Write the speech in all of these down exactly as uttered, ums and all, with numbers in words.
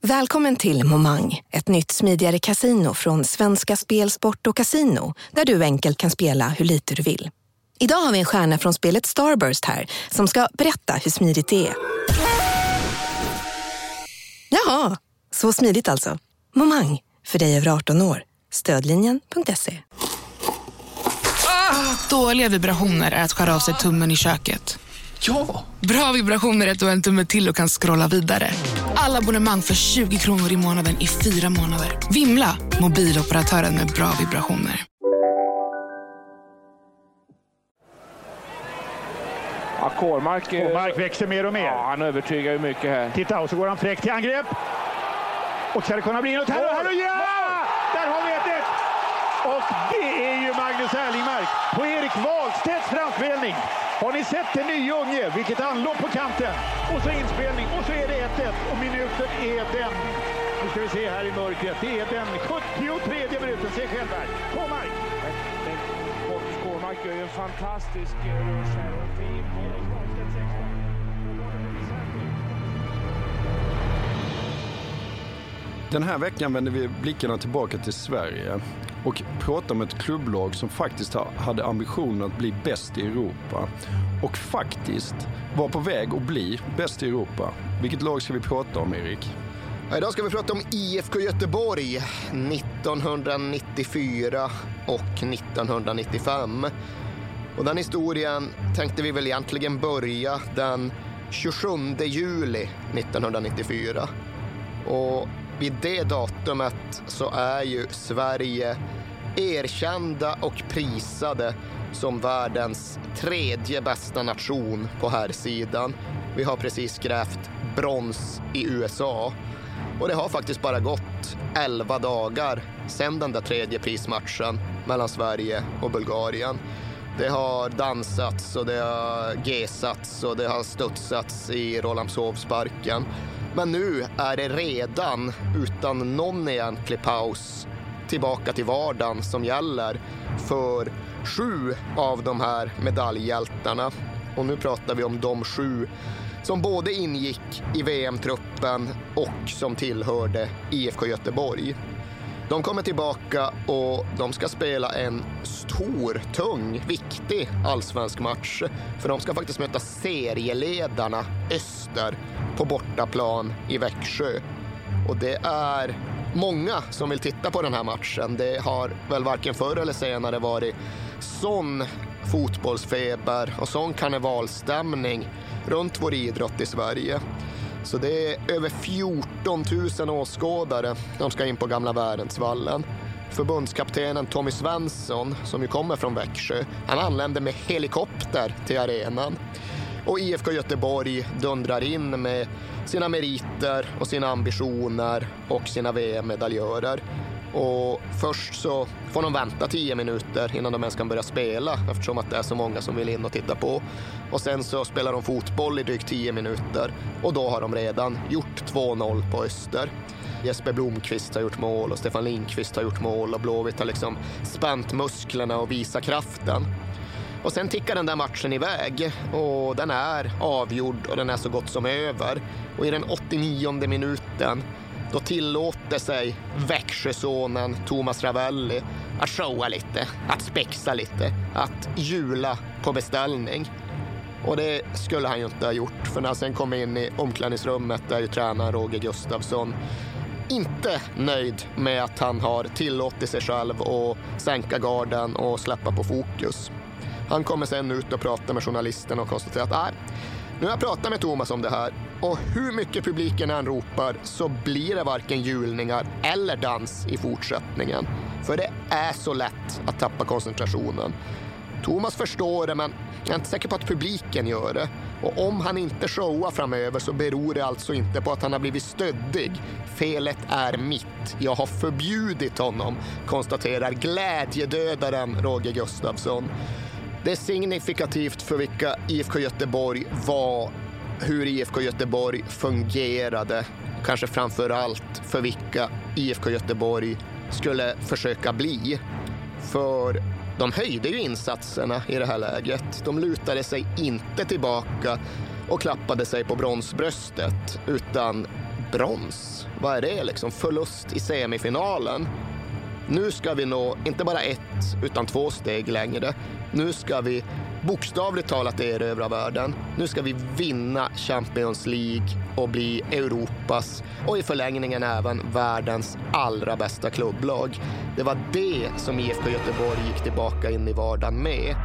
Välkommen till Momang, ett nytt smidigare casino från Svenska Spel, Sport och Casino, där du enkelt kan spela hur lite du vill. Idag har vi en stjärna från spelet Starburst här som ska berätta hur smidigt det är. Jaha, så smidigt alltså. Momang, för dig över arton år. Stödlinjen punkt se. Ah, dåliga vibrationer är att skära av sig tummen i köket. Ja! Bra vibrationer är att du har en tumme till och kan scrolla vidare. Alla abonnemang för tjugo kronor i månaden i fyra månader. Vimla, mobiloperatören med bra vibrationer. Ja, Kårmark, Kårmark växer mer och mer. Ja, han övertygar ju mycket här. Titta, och så går han fräckt till angrepp. Och ska det kunna bli något här och här och ja! Där har vi ett ett! Och det är ju Magnus Erlingmark på Erik Wahlstedts framspelning. Har ni sett den nya unge? Vilket anlopp på kanten. Och så inspelning. Och så är det ett ett. Och minuten är den. Nu ska vi se här i mörkret. Det är den sjuttiotredje minuten. Se själv här. Kårmark. Kårmark gör ju en fantastisk rörs här. Och fin Erik Wahlstedt sexton. Den här veckan vänder vi blickarna tillbaka till Sverige och pratar om ett klubblag som faktiskt hade ambitionen att bli bäst i Europa och faktiskt var på väg att bli bäst i Europa. Vilket lag ska vi prata om, Erik? Idag ska vi prata om I F K Göteborg nittonhundranittiofyra och nittonhundranittiofem. Och den historien tänkte vi väl egentligen börja den tjugosjunde juli nittonhundranittiofyra. Och vid det datumet så är ju Sverige erkända och prisade som världens tredje bästa nation på här sidan. Vi har precis grävt brons i U S A. Och det har faktiskt bara gått elva dagar sedan den där tredje prismatchen mellan Sverige och Bulgarien. Det har dansats och det har gesats och det har studsats i Rålambshovsparken. Men nu är det redan utan någon egentlig paus tillbaka till vardagen som gäller för sju av de här medaljhjältarna. Och nu pratar vi om de sju som både ingick i V M-truppen och som tillhörde I F K Göteborg. De kommer tillbaka och de ska spela en stor, tung, viktig allsvensk match. För de ska faktiskt möta serieledarna Öster på bortaplan i Växjö. Och det är många som vill titta på den här matchen. Det har väl varken förr eller senare varit sån fotbollsfeber och sån karnevalstämning runt vår idrott i Sverige. Så det är över fjorton tusen åskådare som ska in på Gamla Värensvallen. Förbundskaptenen Tommy Svensson, som ju kommer från Växjö, han anlände med helikopter till arenan. Och I F K Göteborg dundrar in med sina meriter och sina ambitioner och sina V M-medaljörer. Och först så får de vänta tio minuter innan de ens kan börja spela, eftersom att det är så många som vill in och titta på. Och sen så spelar de fotboll i drygt tio minuter och då har de redan gjort två noll på Öster. Jesper Blomqvist har gjort mål och Stefan Lindqvist har gjort mål och Blåvitt har liksom spänt musklerna och visat kraften. Och sen tickar den där matchen iväg och den är avgjord och den är så gott som över. Och i den åttionionde minuten då tillåter sig Växjösonen Thomas Ravelli att showa lite, att spexa lite, att jula på beställning. Och det skulle han ju inte ha gjort, för när han sen kom in i omklädningsrummet där ju tränaren Roger Gustafsson inte nöjd med att han har tillåtit sig själv att sänka garden och släppa på fokus. Han kommer sen ut och pratar med journalisten och konstaterar att nej, nu har jag pratat med Thomas om det här och hur mycket publiken än ropar så blir det varken julningar eller dans i fortsättningen. För det är så lätt att tappa koncentrationen. Thomas förstår det, men jag är inte säker på att publiken gör det. Och om han inte showar framöver så beror det alltså inte på att han har blivit stöddig. Felet är mitt. Jag har förbjudit honom, konstaterar glädjedödaren Roger Gustafsson. Det är signifikativt för vilka I F K Göteborg var, hur I F K Göteborg fungerade. Kanske framför allt för vilka I F K Göteborg skulle försöka bli. För de höjde ju insatserna i det här läget. De lutade sig inte tillbaka och klappade sig på bronsbröstet, utan brons. Vad är det liksom? Förlust i semifinalen. Nu ska vi nå inte bara ett utan två steg längre. Nu ska vi bokstavligt talat erövra världen. Nu ska vi vinna Champions League och bli Europas och i förlängningen även världens allra bästa klubblag. Det var det som I F K Göteborg gick tillbaka in i vardagen med.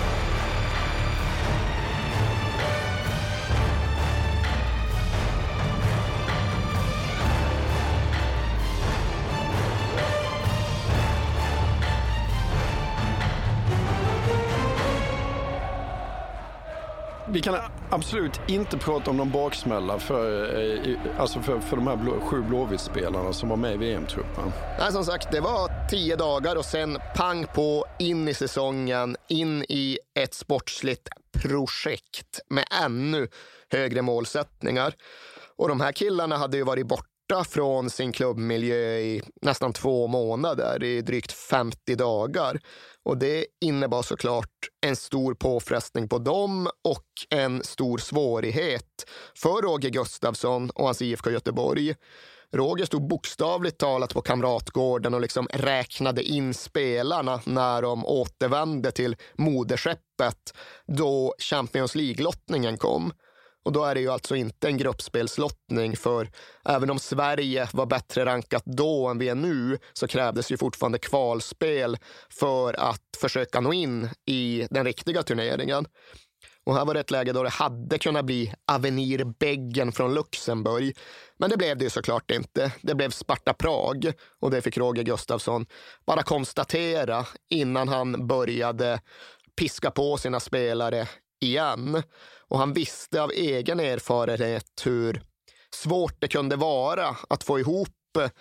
Vi kan absolut inte prata om någon baksmälla för, alltså för, för de här blå, sju Blåvitt-spelarna som var med i V M-truppen. Nej, som sagt, det var tio dagar och sen pang på in i säsongen, in i ett sportsligt projekt med ännu högre målsättningar. Och de här killarna hade ju varit borta från sin klubbmiljö i nästan två månader, i drygt femtio dagar. Och det innebar såklart en stor påfrestning på dem och en stor svårighet för Roger Gustafsson och hans I F K Göteborg. Roger stod bokstavligt talat på Kamratgården och liksom räknade in spelarna när de återvände till moderskeppet då Champions League-lottningen kom. Och då är det ju alltså inte en gruppspelslottning, för även om Sverige var bättre rankat då än vi är nu så krävdes ju fortfarande kvalspel för att försöka nå in i den riktiga turneringen. Och här var det ett läge då det hade kunnat bli Avenir Beggen från Luxemburg. Men det blev det ju såklart inte. Det blev Sparta Prag och det fick Roger Gustafsson bara konstatera innan han började piska på sina spelare igen. Och han visste av egen erfarenhet hur svårt det kunde vara att få ihop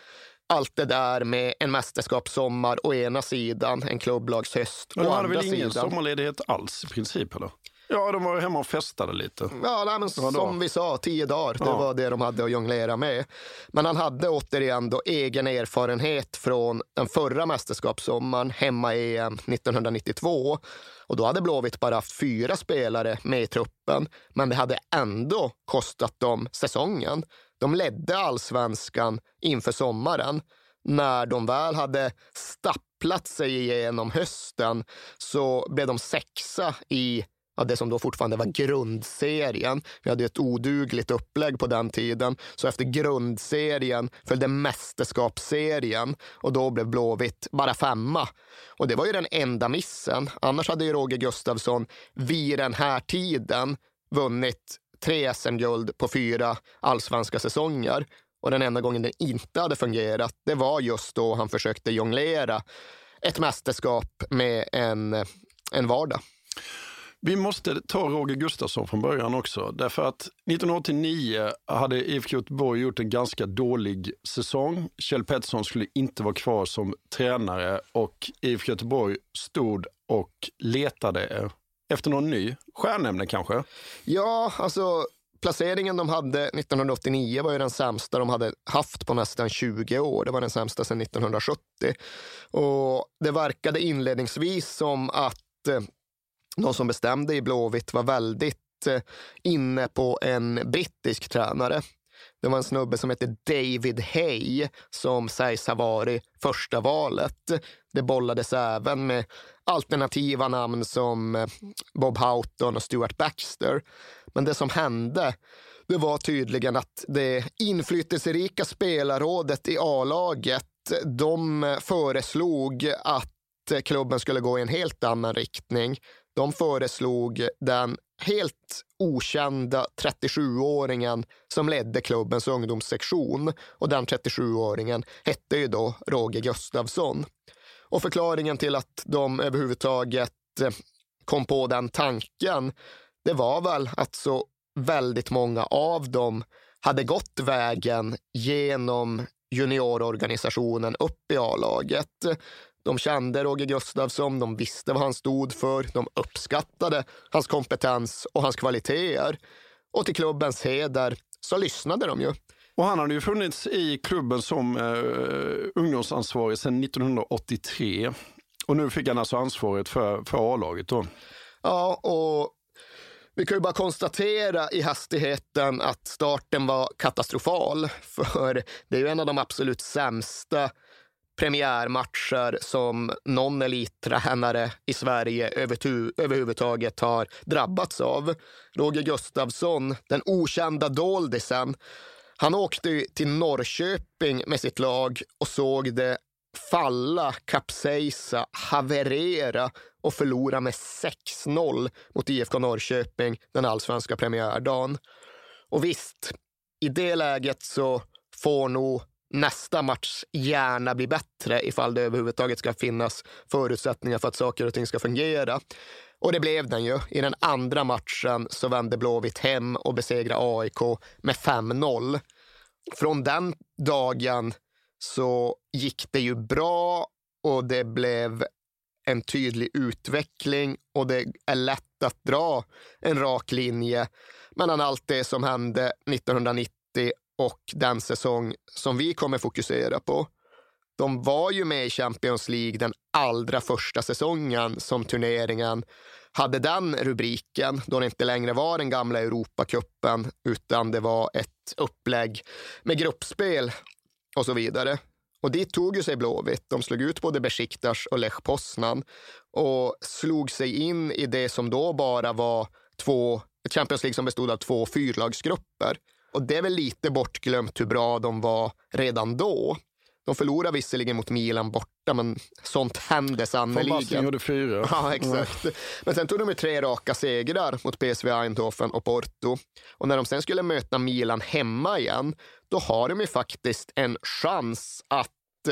allt det där med en mästerskapssommar å ena sidan, en klubblagshöst å andra sidan. Men de hade väl ingen sommarledighet alls i princip, eller? Ja, de var hemma och festade lite. Ja, nej, men som vi sa, tio dagar. Det ja. var det de hade att jonglera med. Men han hade återigen då egen erfarenhet från den förra mästerskapssommaren, hemma-E M nittonhundranittiotvå. Och då hade Blåvitt bara fyra spelare med i truppen. Men det hade ändå kostat dem säsongen. De ledde allsvenskan inför sommaren. När de väl hade stapplat sig igenom hösten så blev de sexa i ja, det som då fortfarande var grundserien. Vi hade ett odugligt upplägg på den tiden. Så efter grundserien följde mästerskapsserien. Och då blev Blåvitt bara femma. Och det var ju den enda missen. Annars hade ju Roger Gustafsson vid den här tiden vunnit tre S M-guld på fyra allsvenska säsonger. Och den enda gången det inte hade fungerat, det var just då han försökte jonglera ett mästerskap med en, en vardag. Vi måste ta Roger Gustafsson från början också. Därför att nittonhundraåttionio hade I F K Göteborg gjort en ganska dålig säsong. Kjell Pettersson skulle inte vara kvar som tränare och I F K Göteborg stod och letade efter någon ny stjärnämne kanske. Ja, alltså placeringen de hade nittonhundraåttionio var ju den sämsta de hade haft på nästan tjugo år. Det var den sämsta sedan nittonhundrasjuttio. Och det verkade inledningsvis som att de som bestämde i Blåvitt var väldigt eh, inne på en brittisk tränare. Det var en snubbe som hette David Hay som sägs ha varit första valet. Det bollades även med alternativa namn som eh, Bob Houghton och Stuart Baxter. Men det som hände, det var tydligen att det inflytelserika spelarrådet i A-laget, de föreslog att klubben skulle gå i en helt annan riktning. De föreslog den helt okända trettiosjuåringen som ledde klubbens ungdomssektion. Och den trettiosjuåringen hette ju då Roger Gustafsson. Och förklaringen till att de överhuvudtaget kom på den tanken, det var väl att så väldigt många av dem hade gått vägen genom juniororganisationen upp i A-laget. De kände Roger Gustafsson, de visste vad han stod för, de uppskattade hans kompetens och hans kvaliteter. Och till klubbens heder så lyssnade de ju. Och han hade ju funnits i klubben som eh, ungdomsansvarig sedan nittonhundraåttiotre. Och nu fick han alltså ansvaret för, för A-laget då. Ja, och Vi kan ju bara konstatera i hastigheten att starten var katastrofal, för det är ju en av de absolut sämsta premiärmatcher som någon elittränare i Sverige överhuvudtaget har drabbats av. Roger Gustafsson, den okända doldisen, han åkte till Norrköping med sitt lag och såg det falla, kapsejsa, haverera och förlora med sex noll mot I F K Norrköping den allsvenska premiärdagen. Och visst, i det läget så får nog nästa match gärna bli bättre ifall det överhuvudtaget ska finnas förutsättningar för att saker och ting ska fungera. Och det blev den ju. I den andra matchen så vände Blåvitt hem och besegrade A I K med fem noll. Från den dagen så gick det ju bra och det blev en tydlig utveckling och det är lätt att dra en rak linje mellan allt det som hände nittonhundranittio och den säsong som vi kommer fokusera på. De var ju med i Champions League den allra första säsongen som turneringen hade den rubriken, då det inte längre var den gamla Europacupen utan det var ett upplägg med gruppspel och så vidare. Och dit tog ju sig Blåvitt. De slog ut både Besiktas och Lech Poznan och slog sig in i det som då bara var två, ett Champions League som bestod av två fyrlagsgrupper. Och det är väl lite bortglömt hur bra de var redan då. De förlorade visserligen mot Milan borta, men sånt hände sannoliken. Från gjorde fyra. Ja, exakt. Mm. Men sen tog de ju tre raka segrar mot P S V Eindhoven och Porto. Och när de sen skulle möta Milan hemma igen, då har de ju faktiskt en chans att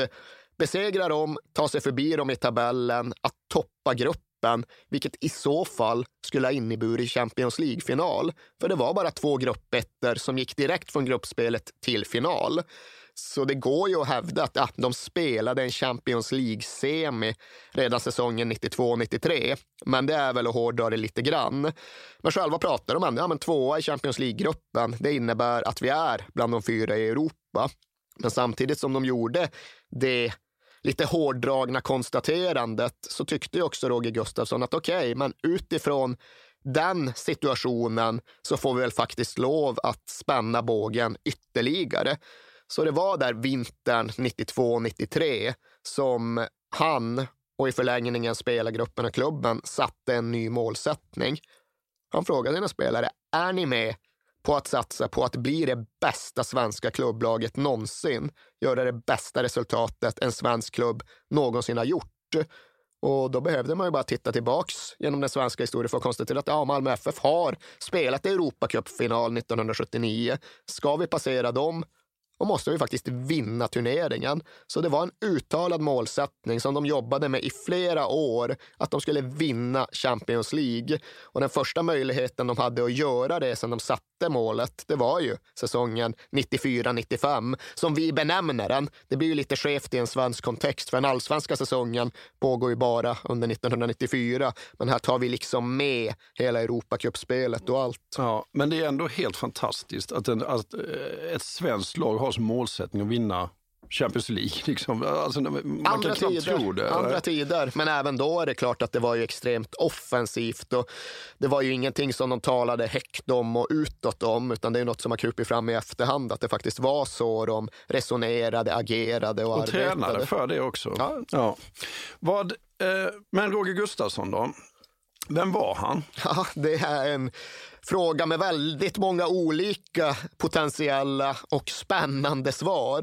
besegra dem, ta sig förbi dem i tabellen, att toppa gruppen, vilket i så fall skulle ha inneburit Champions League-final. För det var bara två gruppetter som gick direkt från gruppspelet till final. Så det går ju att hävda att ja, de spelade en Champions League-semi redan säsongen nittiotvå nittiotre. Men det är väl att hårdra det lite grann. Men själva pratar de om ja, men tvåa i Champions League-gruppen. Det innebär att vi är bland de fyra i Europa. Men samtidigt som de gjorde det lite hårdragna konstaterandet så tyckte ju också Roger Gustafsson att okej, okay, men utifrån den situationen så får vi väl faktiskt lov att spänna bågen ytterligare. Så det var där vintern nittiotvå nittiotre som han och i förlängningen spelargruppen och klubben satte en ny målsättning. Han frågade sina spelare, är ni med på att satsa på att bli det bästa svenska klubblaget någonsin? Göra det bästa resultatet en svensk klubb någonsin har gjort. Och då behövde man ju bara titta tillbaks genom den svenska historien för att konstatera att ja, Malmö F F har spelat Europacup-final nittonhundrasjuttionio. Ska vi passera dem? Och måste vi faktiskt vinna turneringen. Så det var en uttalad målsättning som de jobbade med i flera år, att de skulle vinna Champions League. Och den första möjligheten de hade att göra det sedan de satte målet, det var ju säsongen nittiofyra nittiofem, som vi benämner den. Det blir ju lite skevt i en svensk kontext, för den allsvenska säsongen pågår ju bara under nittonhundranittiofyra. Men här tar vi liksom med hela Europacup-spelet och allt. Ja, men det är ändå helt fantastiskt att, en, att ett svenskt lag har som målsättning att vinna Champions League. Liksom. Alltså, man andra kan knappt tider, tro det. Andra tider, men även då är det klart att det var ju extremt offensivt och det var ju ingenting som de talade högt om och utåt om, utan det är något som har krupit fram i efterhand, att det faktiskt var så de resonerade, agerade och, och arbetade. Och tränade för det också. Ja. Ja. Vad, eh, men Roger Gustafsson då? Vem var han? Ja, det är en fråga med väldigt många olika potentiella och spännande svar.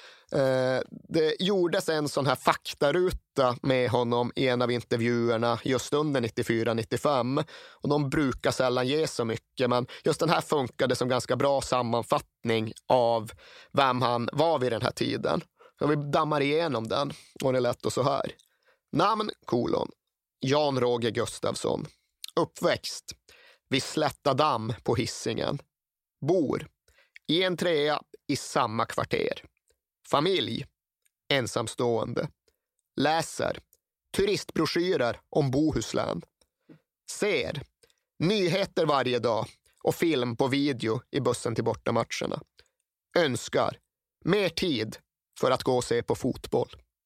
Eh, det gjordes en sån här faktaruta med honom i en av intervjuerna just under nittiofyra nittiofem. Och de brukar sällan ge så mycket, men just den här funkade som ganska bra sammanfattning av vem han var vid den här tiden. Så vi dammar igenom den och det lät då så här. Namn, kolon. Jan Roger Gustafsson. Uppväxt vid Slättadamm på Hisingen. Bor i en trea i samma kvarter. Familj. Ensamstående. Läser turistbroschyrer om Bohuslän. Ser nyheter varje dag och film på video i bussen till bortamatcherna. Önskar mer tid för att gå och se på fotboll.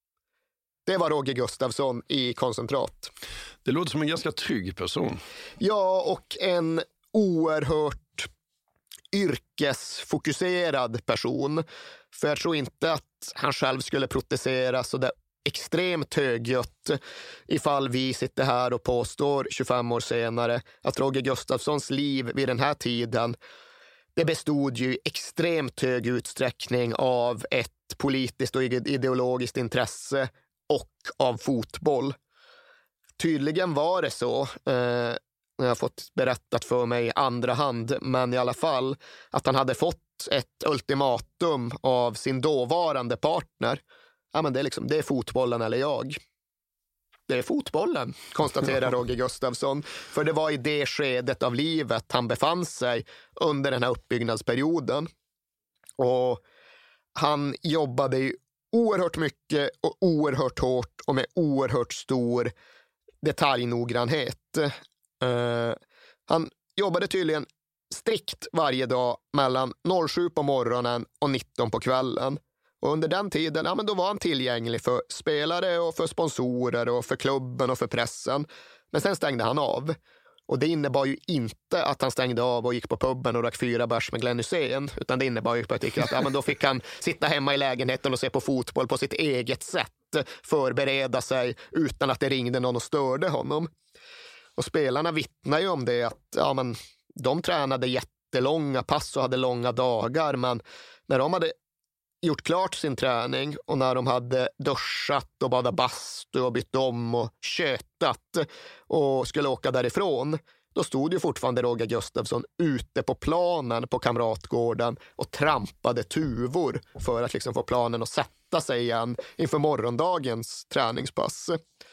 Det var Roger Gustafsson i koncentrat. Det låter som en ganska trygg person. Ja, och en oerhört yrkesfokuserad person. För jag tror inte att han själv skulle protestera så där extremt högljutt ifall vi sitter här och påstår tjugofem år senare att Roger Gustafssons liv vid den här tiden, det bestod ju i extremt hög utsträckning av ett politiskt och ideologiskt intresse och av fotboll. Tydligen var det så, eh, jag har fått berättat för mig i andra hand, men i alla fall att han hade fått ett ultimatum av sin dåvarande partner. Ja, men det är liksom, det är fotbollen eller jag. Det är fotbollen, konstaterar Roger Gustafsson. För det var i det skedet av livet han befann sig under den här uppbyggnadsperioden. Och han jobbade ju oerhört mycket och oerhört hårt och med oerhört stor detaljnoggrannhet. Uh, han jobbade tydligen strikt varje dag mellan sju på morgonen och nitton på kvällen. Och under den tiden, ja, men då var han tillgänglig för spelare och för sponsorer och för klubben och för pressen. Men sen stängde han av. Och det innebar ju inte att han stängde av och gick på pubben och drack fyra bärs med Glenn Hysén, utan det innebar ju på ett att ja, men då fick han sitta hemma i lägenheten och se på fotboll på sitt eget sätt, förbereda sig utan att det ringde någon och störde honom. Och spelarna vittnar ju om det, att ja, men de tränade jättelånga pass och hade långa dagar, men när de hade gjort klart sin träning och när de hade duschat och badat bastu och bytt om och kötat och skulle åka därifrån, då stod ju fortfarande Roger Gustafsson ute på planen på Kamratgården och trampade tuvor för att liksom få planen att sätta sig igen inför morgondagens träningspass.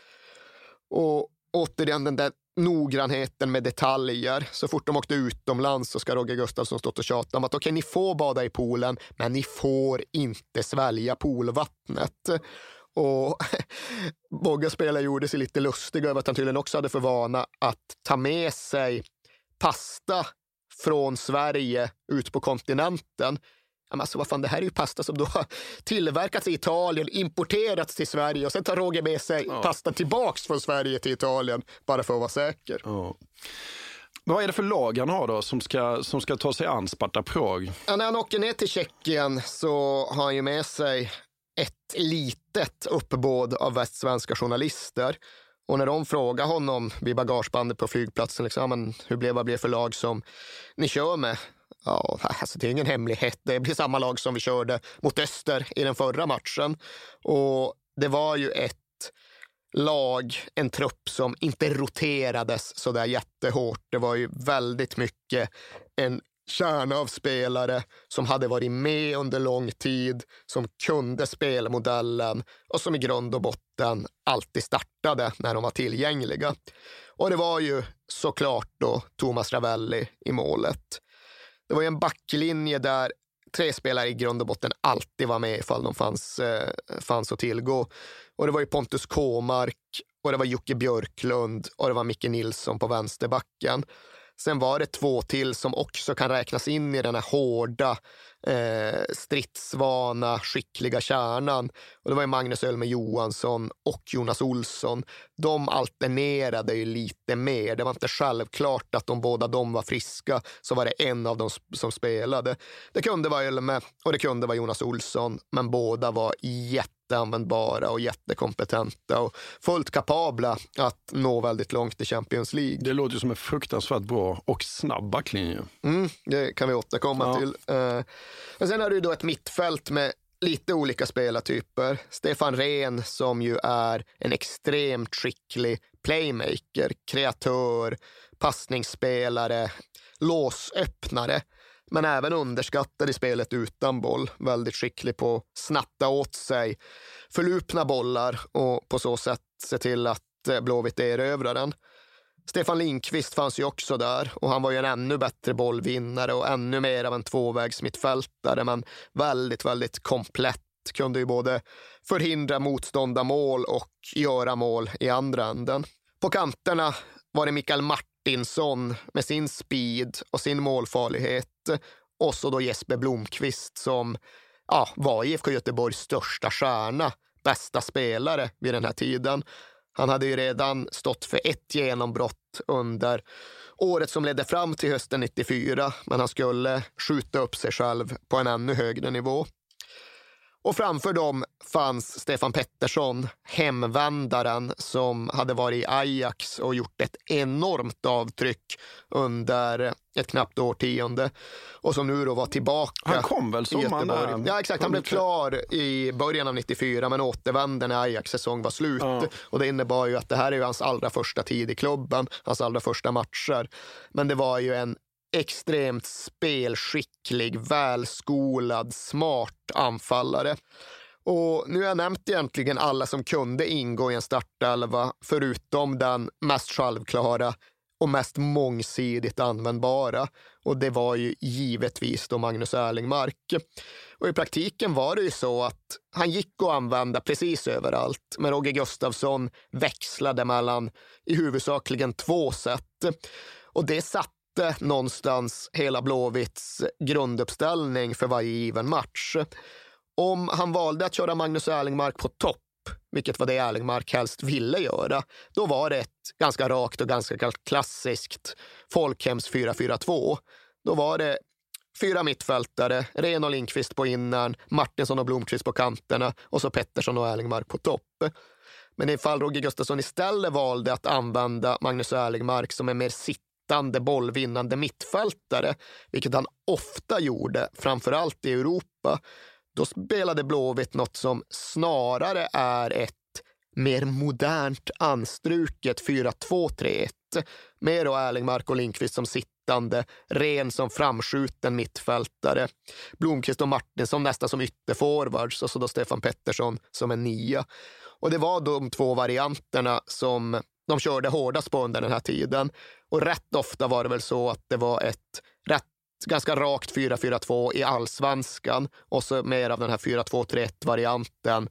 Och återigen den där noggrannheten med detaljer. Så fort de åkte utomlands så ska Roger Gustafsson stå och tjata om att okej, ni får bada i poolen, men ni får inte svälja poolvattnet. Och många spelare gjorde sig lite lustiga över att han tydligen också hade för vana att ta med sig pasta från Sverige ut på kontinenten. Ja, men alltså, vad fan, det här är ju pasta som då har tillverkats i Italien, importerats till Sverige och sen tar Roger med sig ja. pasta tillbaks från Sverige till Italien bara för att vara säker. Ja. Vad är det för lag han har då som ska, som ska ta sig an Sparta Prag? Ja, när han åker ner till Tjeckien så har han ju med sig ett litet uppbåd av västsvenska journalister. Och när de frågar honom vid bagagebandet på flygplatsen, liksom, men hur blev vad blir för lag som ni kör med? Ja, alltså det är ingen hemlighet. Det blir samma lag som vi körde mot Öster i den förra matchen. Och det var ju ett lag, en trupp som inte roterades så där jättehårt. Det var ju väldigt mycket en kärna av spelare som hade varit med under lång tid, som kunde spelmodellen och som i grund och botten alltid startade när de var tillgängliga. Och det var ju såklart då Thomas Ravelli i målet. Det var ju en backlinje där tre spelare i grund och botten alltid var med ifall de fanns, eh, fanns att tillgå. Och det var ju Pontus Kåmark och det var Jocke Björklund och det var Micke Nilsson på vänsterbacken. Sen var det två till som också kan räknas in i den här hårda, eh, stridsvana, skickliga kärnan. Och det var ju Magnus Ölme Johansson och Jonas Olsson. De alternerade ju lite mer. Det var inte självklart att de båda de var friska, så var det en av dem som spelade. Det kunde vara Ölme och det kunde vara Jonas Olsson, men båda var jätteanvändbara och jättekompetenta och fullt kapabla att nå väldigt långt i Champions League. Det låter ju som en fruktansvärt bra och snabb backlinje. Mm, det kan vi återkomma ja. till. Uh, men sen har du då ett mittfält med lite olika spelartyper. Stefan Rehn som ju är en extremt skicklig playmaker, kreatör, passningsspelare, låsöppnare, men även underskattad i spelet utan boll. Väldigt skicklig på att snatta åt sig förlupna bollar och på så sätt se till att Blåvitt erövrar den. Stefan Lindqvist fanns ju också där och han var ju en ännu bättre bollvinnare och ännu mer av en tvåvägsmittfältare, men väldigt, väldigt komplett. Kunde ju både förhindra motståndarmål och göra mål i andra änden. På kanterna var det Mikael Martinsson med sin speed och sin målfarlighet och så då Jesper Blomqvist som ja, var I F K Göteborgs största stjärna, bästa spelare vid den här tiden. Han hade ju redan stått för ett genombrott under året som ledde fram till hösten nittiofyra, men han skulle skjuta upp sig själv på en ännu högre nivå. Och framför dem fanns Stefan Pettersson, hemvändaren som hade varit i Ajax och gjort ett enormt avtryck under ett knappt årtionde och som nu då var tillbaka. Han kom väl sommaren där? Ja, exakt. Han blev klar i början av nittiofyra men återvände när Ajax säsong var slut. Ja. Och det innebar ju att det här är ju hans allra första tid i klubben, hans allra första matcher. Men det var ju en extremt spelskicklig, välskolad, smart anfallare. Och nu har jag nämnt egentligen alla som kunde ingå i en startelva förutom den mest självklara och mest mångsidigt användbara. Och det var ju givetvis då Magnus Erlingmark. Och i praktiken var det ju så att han gick att använda precis överallt. Men Roger Gustafsson växlade mellan i huvudsakligen två sätt. Och det satt någonstans hela Blåvitts grunduppställning för varje given match. Om han valde att köra Magnus Erlingmark på topp, vilket var det Erlingmark helst ville göra, då var det ett ganska rakt och ganska klassiskt folkhems fyra fyra två. Då var det fyra mittfältare, Ren och Lindqvist på innern, Martinsson och Blomqvist på kanterna och så Pettersson och Erlingmark på topp. Men ifall Roger Gustafsson istället valde att använda Magnus Erlingmark som en mer sittande bollvinnande mittfältare, vilket han ofta gjorde, framförallt i Europa, då spelade Blåvitt något som snarare är ett mer modernt anstruket fyra två tre ett. Med då Erlingmark och Lindqvist som sittande, Ren som framskjuten mittfältare, Blomqvist och Martinsson nästan som ytterforwards och så då Stefan Pettersson som en nia. Och det var de två varianterna som de körde hårdast på under den här tiden. Och rätt ofta var det väl så att det var ett rätt ganska rakt fyra fyra två i allsvenskan och så mer av den här fyra två tre ett-varianten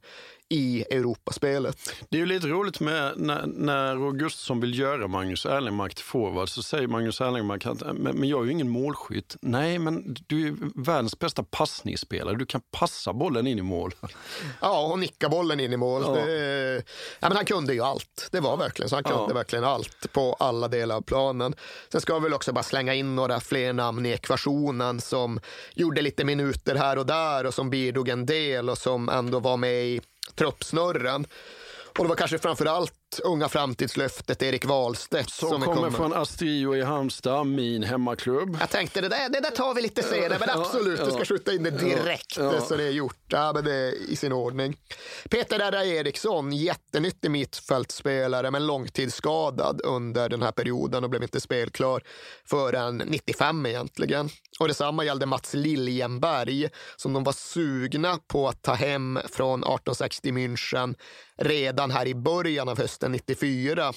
i Europaspelet. Det är ju lite roligt med när, när Augustsson vill göra Magnus Erlingmark till forward, så säger Magnus Erlingmark att men, men jag är ju ingen målskytt. Nej, men du är världens bästa passningsspelare. Du kan passa bollen in i mål. Ja, och nicka bollen in i mål. Ja. Det, ja, men han kunde ju allt. Det var verkligen så. Han kunde ja. verkligen allt på alla delar av planen. Sen ska vi väl också bara slänga in några fler namn i ekvationen som gjorde lite minuter här och där och som bidrog en del och som ändå var med i truppsnurren. Och det var kanske framförallt unga framtidslöftet Erik Wahlstedt som, som kommer kommer från Astrio i Halmstad, min hemmaklubb. Jag tänkte det där, det där tar vi lite senare, men absolut, ja, ja. du ska skjuta in det direkt ja, ja. så det är gjort. Ja, men det är i sin ordning. Peter Erra Eriksson, jättenyttig mittfältspelare men långtidsskadad under den här perioden och blev inte spelklar förrän nittiofem egentligen. Och detsamma gällde Mats Liljenberg som de var sugna på att ta hem från arton sextio München redan här i början av hösten nittiofyra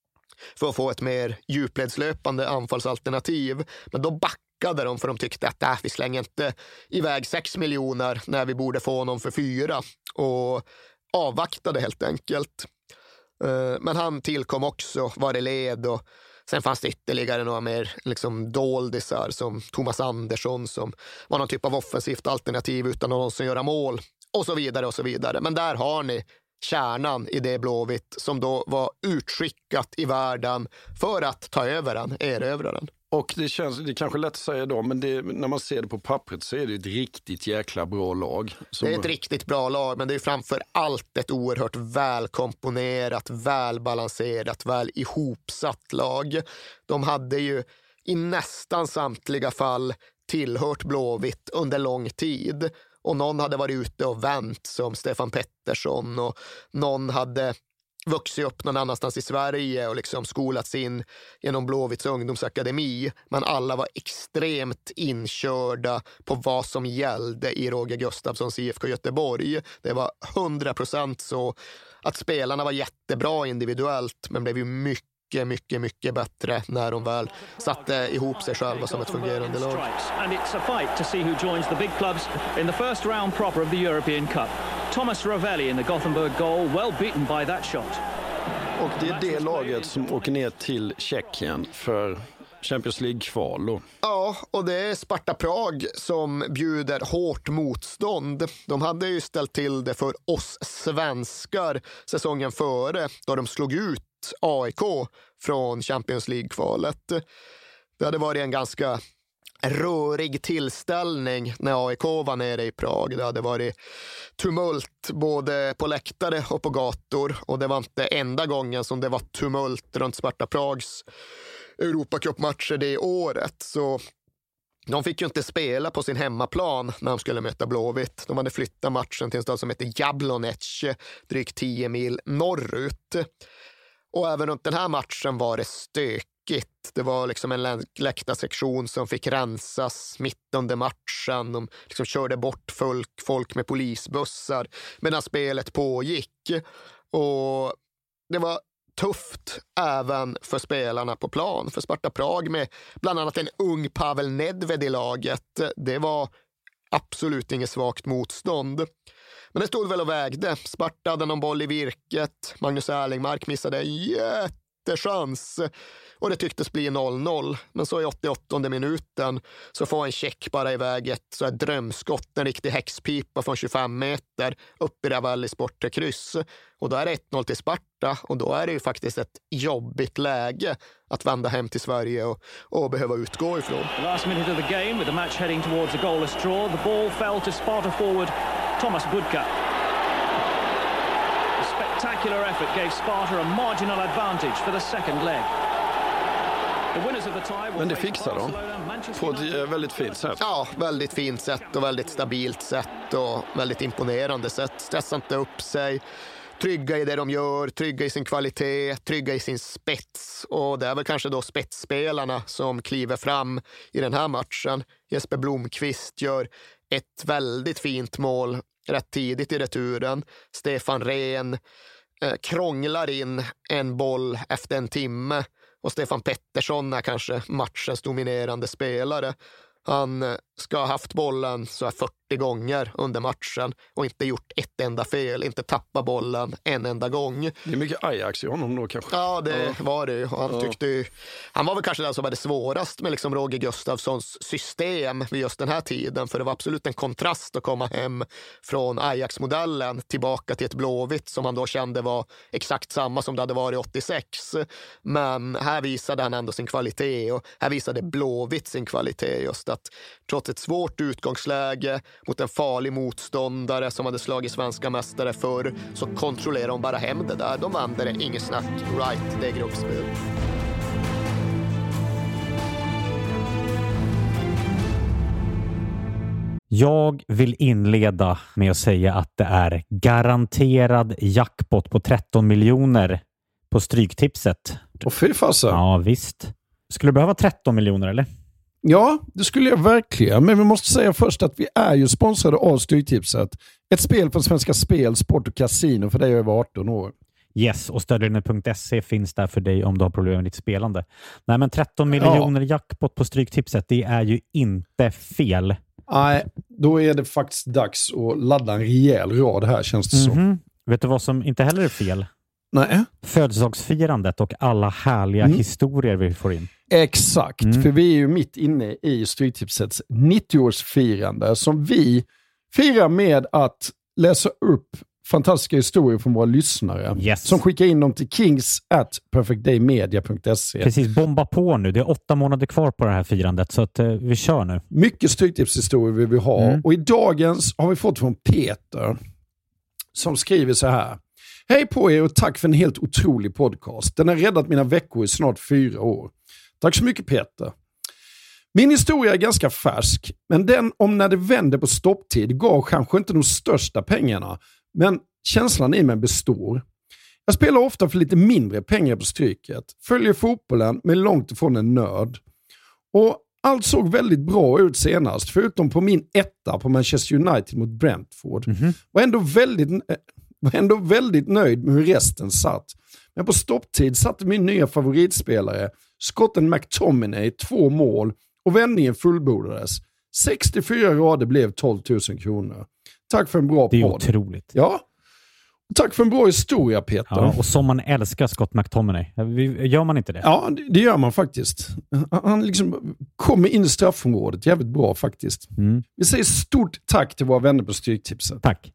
för att få ett mer djupledslöpande anfallsalternativ. Men då backade de för de tyckte att äh, vi slänger inte iväg sex miljoner när vi borde få honom för fyra och avvaktade helt enkelt. Men han tillkom också, var det led och sen fanns det ytterligare några mer liksom doldisar som Thomas Andersson som var någon typ av offensivt alternativ utan någon som göra mål och så vidare och så vidare. Men där har ni kärnan i det Blåvitt som då var utskickat i världen för att ta över den, erövra den. Och det känns, det är kanske lätt att säga då, men det, när man ser det på pappret så är det ett riktigt jäkla bra lag. Som... Det är ett riktigt bra lag, men det är framför allt ett oerhört välkomponerat, välbalanserat, väl ihopsatt lag. De hade ju i nästan samtliga fall tillhört Blåvitt under lång tid. Och någon hade varit ute och vänt som Stefan Pettersson och någon hade vuxit upp någon annanstans i Sverige och liksom skolats in genom Blåvitts ungdomsakademi. Men alla var extremt inkörda på vad som gällde i Roger Gustafssons I F K Göteborg. Det var hundra procent så att spelarna var jättebra individuellt men blev ju mycket mycket, mycket, mycket bättre när de väl satte ihop sig själva som ett fungerande lag. And it's a fight to see who joins the big clubs in the first round proper of the European Cup. Thomas Ravelli in the Gothenburg goal, well beaten by that shot. Och det är det laget som åker ner till Tjeckien för Champions League-kval. Ja, och det är Sparta Prag som bjuder hårt motstånd. De hade ju ställt till det för oss svenskar säsongen före då de slog ut A I K från Champions League-kvalet. Det hade varit en ganska rörig tillställning när A I K var nere i Prag. Det hade varit tumult både på läktare och på gator, och det var inte enda gången som det var tumult runt Sparta Prags Europacupmatcher det året. Så de fick ju inte spela på sin hemmaplan när de skulle möta Blåvitt. De hade flyttat matchen till en stad som heter Jablonec, drygt tio mil norrut. Och även runt den här matchen var det stökigt. Det var liksom en läktarsektion som fick rensas mitt under matchen. De liksom körde bort folk, folk med polisbussar medan spelet pågick. Och det var tufft även för spelarna på plan. För Sparta Prag med bland annat en ung Pavel Nedved i laget. Det var absolut inget svagt motstånd. Men det stod väl och vägde. Sparta hade någon boll i virket. Magnus Erlingmark missade en jättechans. Och det tycktes bli noll noll. Men så i åttioåttonde minuten så får en check bara iväg ett så här drömskott, en riktig häxpipa från tjugofem meter upp i Ravellis bortre kryss. Och då är det ett noll till Sparta, och då är det ju faktiskt ett jobbigt läge att vända hem till Sverige och, och behöva utgå ifrån. The last minute of the game with the match heading towards a goalless draw. The ball fell to Sparta forward Thomas Budka. A spectacular effort gave Sparta a marginal advantage for the second leg. Men det fixar de på ett väldigt fint sätt. Ja, väldigt fint sätt och väldigt stabilt sätt och väldigt imponerande sätt. Stressar inte upp sig, trygga i det de gör, trygga i sin kvalitet, trygga i sin spets. Och det är väl kanske då spetsspelarna som kliver fram i den här matchen. Jesper Blomqvist gör ett väldigt fint mål rätt tidigt i returen. Stefan Rehn eh, krånglar in en boll efter en timme. Och Stefan Pettersson är kanske matchens dominerande spelare. Han ska ha haft bollen så här fyrtio gånger under matchen och inte gjort ett enda fel, inte tappa bollen en enda gång. Det är mycket Ajax i honom då kanske. Ja, det ja. var det. Han, ja. tyckte ju, han var väl kanske den som var det svårast med liksom Roger Gustafssons system vid just den här tiden. För det var absolut en kontrast att komma hem från Ajax-modellen tillbaka till ett Blåvitt som han då kände var exakt samma som det hade varit åttiosex. Men här visade han ändå sin kvalitet, och här visade Blåvitt sin kvalitet, just att trots ett svårt utgångsläge mot en farlig motståndare som hade slagit svenska mästare förr, så kontrollerar de bara hem det där. De vände det, inget snack. Right, det är gruppspel. Jag vill inleda med att säga att det är garanterad jackpot på tretton miljoner på Stryktipset. Och fy fasen. Ja, visst. Skulle du behöva tretton miljoner, eller? Ja, det skulle jag verkligen. Men vi måste säga först att vi är ju sponsrade av Stryktipset. Ett spel från Svenska Spel, Sport och Casino för dig över arton år. Yes, och stödlinjen punkt se finns där för dig om du har problem med ditt spelande. Nej, men tretton miljoner ja. jackpot på Stryktipset, det är ju inte fel. Nej, då är det faktiskt dags att ladda en rejäl rad här, känns det mm-hmm. så. Vet du vad som inte heller är fel? Nej. Födelsedagsfirandet och alla härliga mm. historier vi får in. Exakt, mm. för vi är ju mitt inne i Stryktipsets nittioårsfirande som vi firar med att läsa upp fantastiska historier från våra lyssnare yes. som skickar in dem till kings at perfectdaymedia punkt se. Precis, bomba på nu. Det är åtta månader kvar på det här firandet, så att, eh, vi kör nu. Mycket Stryktipshistorier vill vi ha. Mm. Och i dagens har vi fått från Peter som skriver så här. Hej på er och tack för en helt otrolig podcast. Den har räddat mina veckor i snart fyra år. Tack så mycket Peter. Min historia är ganska färsk, men den om när det vände på stopptid gav kanske inte de största pengarna, men känslan i mig består. Jag spelar ofta för lite mindre pengar på Stryket, följer fotbollen men långt ifrån en nörd. Och allt såg väldigt bra ut senast, förutom på min etta på Manchester United mot Brentford. Mm-hmm. Var ändå väldigt... var ändå väldigt nöjd med hur resten satt. Men på stopptid satte min nya favoritspelare Scotten McTominay två mål och vändningen fullbordades. sextiofyra rader blev tolv tusen kronor. Tack för en bra podd. Det är podd. Otroligt. Ja. Och tack för en bra historia, Peter. Ja, och som man älskar Scott McTominay. Gör man inte det? Ja, det gör man faktiskt. Han liksom kommer in i straffområdet jävligt bra faktiskt. Mm. Vi säger stort tack till våra vänner på Stryktipset. Tack.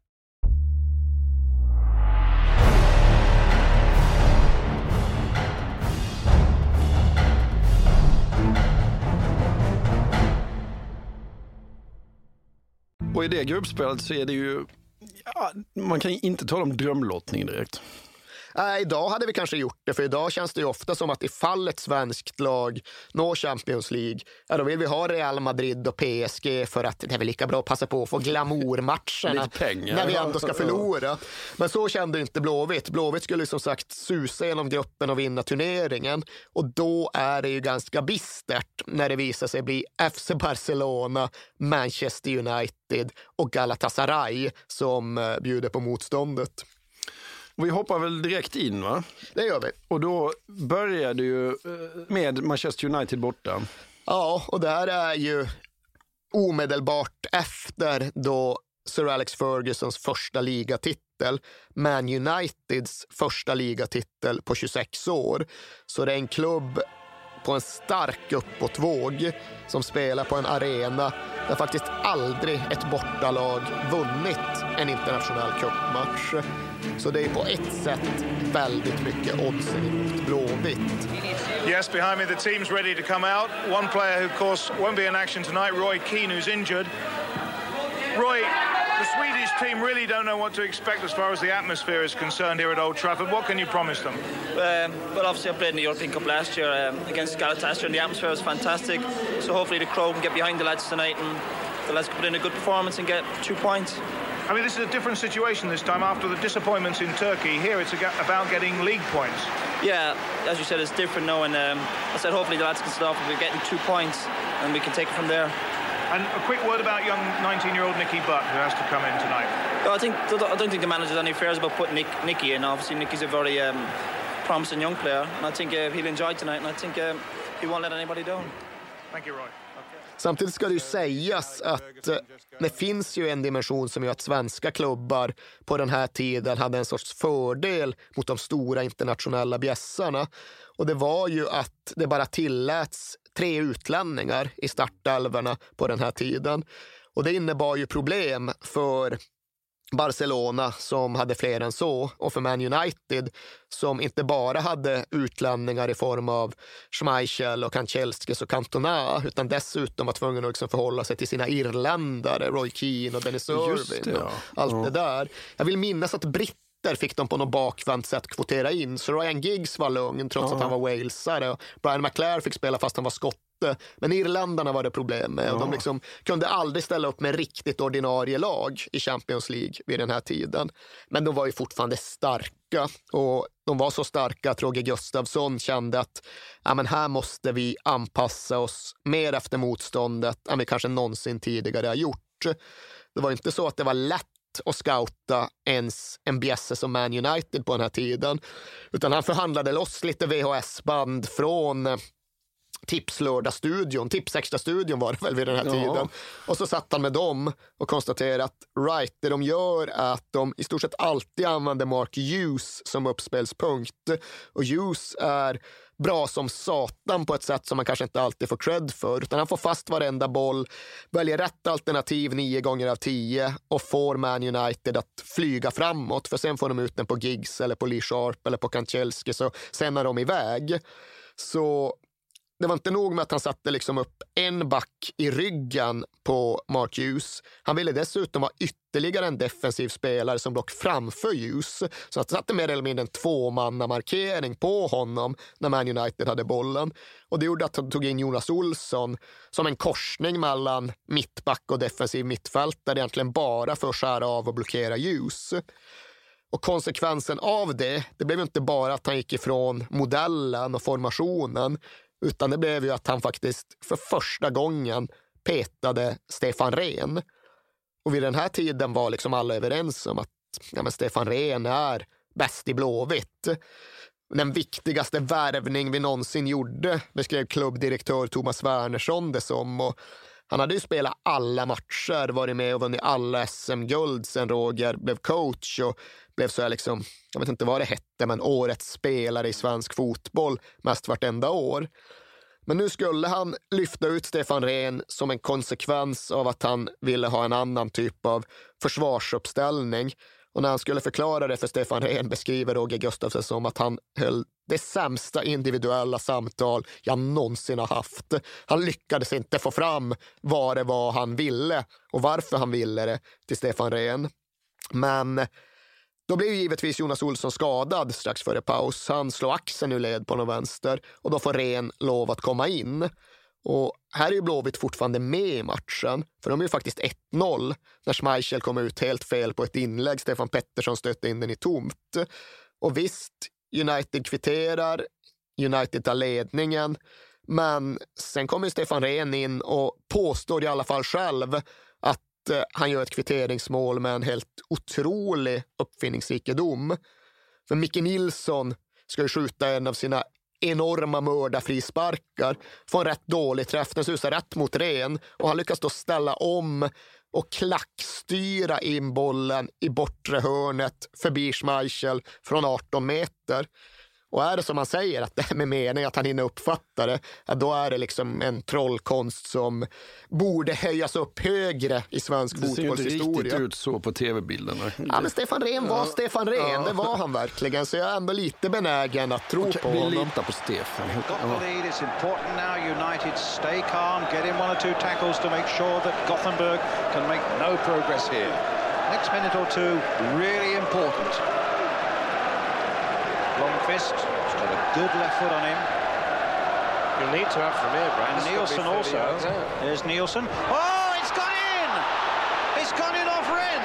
Och i det gruppspelet så är det ju, ja, man kan inte tala om drömlottning direkt. Äh, idag hade vi kanske gjort det, för idag känns det ju ofta som att ifall ett svenskt lag når Champions League, ja, då vill vi ha Real Madrid och P S G för att det är väl lika bra att passa på att få glamourmatcherna när vi ändå ska förlora. Men så kände inte Blåvitt. Blåvitt skulle som sagt susa genom gruppen och vinna turneringen, och då är det ju ganska bistert när det visar sig bli F C Barcelona, Manchester United och Galatasaray som bjuder på motståndet. Vi hoppar väl direkt in, va? Det gör vi. Och då börjar det ju med Manchester United borta. Ja, och det här är ju omedelbart efter då Sir Alex Fergusons första ligatitel, Man Uniteds första ligatitel på tjugosex år. Så det är en klubb på en stark uppåtvåg som spelar på en arena där faktiskt aldrig ett bortalag vunnit en internationell cupmatch. Så det är på ett sätt väldigt mycket odds emot Blåvitt. Yes, behind me the team's ready to come out. One player who, of course, won't be in action tonight, Roy Keane, who's injured. Roy, the Swedish team really don't know what to expect as far as the atmosphere is concerned here at Old Trafford. What can you promise them? Um, well, obviously I played in the European Cup last year um, against Galatasaray, and the atmosphere was fantastic. So hopefully the crowd can get behind the lads tonight, and the lads can put in a good performance and get two points. I mean, this is a different situation this time after the disappointments in Turkey. Here it's about getting league points. Yeah, as you said, it's different now, and um, I said hopefully the lads can start off with getting two points, and we can take it from there. And a quick word about young nineteen-year-old Nicky Butt, who has to come in tonight. Well, I think I don't think the manager's any fears about putting Nick, Nicky in. Obviously, Nicky's a very um, promising young player, and I think uh, he'll enjoy tonight, and I think um, he won't let anybody down. Thank you, Roy. Samtidigt ska det ju sägas att det finns ju en dimension som gör att svenska klubbar på den här tiden hade en sorts fördel mot de stora internationella bjässarna. Och det var ju att det bara tilläts tre utlänningar i startelverna på den här tiden. Och det innebar ju problem för Barcelona som hade fler än så, och för Man United som inte bara hade utlänningar i form av Schmeichel och Kanchelskis och Cantona, utan dessutom var tvungen att liksom förhålla sig till sina irländare, Roy Keane och Dennis Irwin och allt ja. det där. Jag vill minnas att britter fick de på något bakvänt sätt kvotera in, så Ryan Giggs var lugn trots ja. att han var walesare, och Brian McClare fick spela fast han var skott. Men irländarna var det problem med. Och de liksom kunde aldrig ställa upp med riktigt ordinarie lag i Champions League vid den här tiden. Men de var ju fortfarande starka. Och de var så starka att Roger Gustafsson kände att ja, men här måste vi anpassa oss mer efter motståndet än vi kanske någonsin tidigare har gjort. Det var inte så att det var lätt att scouta ens en bjässe som Man United på den här tiden. Utan han förhandlade loss lite V H S-band från Tipslördag-studion, Tipsextra-studion var det väl vid den här ja. tiden. Och så satt han med dem och konstaterade att right, det de gör är att de i stort sett alltid använder Mark Hughes som uppspelspunkt. Och Hughes är bra som satan på ett sätt som man kanske inte alltid får cred för, utan han får fast varenda boll, väljer rätt alternativ nio gånger av tio och får Man United att flyga framåt, för sen får de ut den på Giggs eller på Lee Sharp eller på Kanchelski, så sen är de iväg. Så det var inte nog med att han satte liksom upp en back i ryggen på Mark Hughes. Han ville dessutom ha ytterligare en defensiv spelare som block framför Hughes. Så att han satte mer eller mindre en tvåmannamarkering på honom när Man United hade bollen. Och det gjorde att han tog in Jonas Olsson som en korsning mellan mittback och defensiv mittfältare, egentligen bara för att skära av och blockera Hughes. Och konsekvensen av det, det blev inte bara att han gick ifrån modellen och formationen, utan det blev ju att han faktiskt för första gången petade Stefan Rehn. Och vid den här tiden var liksom alla överens om att ja, men Stefan Rehn är bäst i Blåvitt. Den viktigaste värvning vi någonsin gjorde, beskrev klubbdirektör Thomas Wernersson det som. Och han hade ju spelat alla matcher, varit med och vunnit alla S M-guld sen Roger blev coach och blev så här liksom, jag vet inte vad det hette, men årets spelare i svensk fotboll mest vartenda år. Men nu skulle han lyfta ut Stefan Rehn som en konsekvens av att han ville ha en annan typ av försvarsuppställning. Och när han skulle förklara det för Stefan Rehn beskriver Roger Gustafsson som att han höll det sämsta individuella samtal jag någonsin har haft. Han lyckades inte få fram vad det var han ville och varför han ville det till Stefan Rehn. Men då blev givetvis Jonas Olsson skadad strax före paus. Han slår axeln ur led på någon vänster och då får Rehn lov att komma in. Och här är ju Blåvitt fortfarande med i matchen, för de är ju faktiskt ett noll när Schmeichel kommer ut helt fel på ett inlägg. Stefan Pettersson stötte in den i tomt. Och visst, United kvitterar, United tar ledningen, men sen kommer Stefan Rehn in och påstår i alla fall själv att eh, han gör ett kvitteringsmål med en helt otrolig uppfinningsrikedom. För Micke Nilsson ska ju skjuta en av sina enorma mördarfrisparkar, får en rätt dålig träff, den susar rätt mot Rehn och han lyckas då ställa om och klackstyra in bollen i bortre hörnet förbi Schmeichel från arton meter. Och är det som man säger att det är med mening att han hinner uppfatta det, ja, då är det liksom en trollkonst som borde höjas upp högre i svensk fotbollshistoria. Det ser inte riktigt ut så på tv-bilderna. Ja, men Stefan Rehn var ja. Stefan Rehn, ja. det var han verkligen. Så jag är ändå lite benägen att tro okay, på vi honom. Vi litar på Stefan. Got the lead, it's important now. United stay calm, get in one or two tackles to make sure that Gothenburg can make no progress here. Next minute or two, really important. Blomqvist has got a good left foot on him. You'll need to have from here, Brad. And Nielsen also. Yeah. There's Nielsen. Oh, it's gone in! It's gone in off Wren!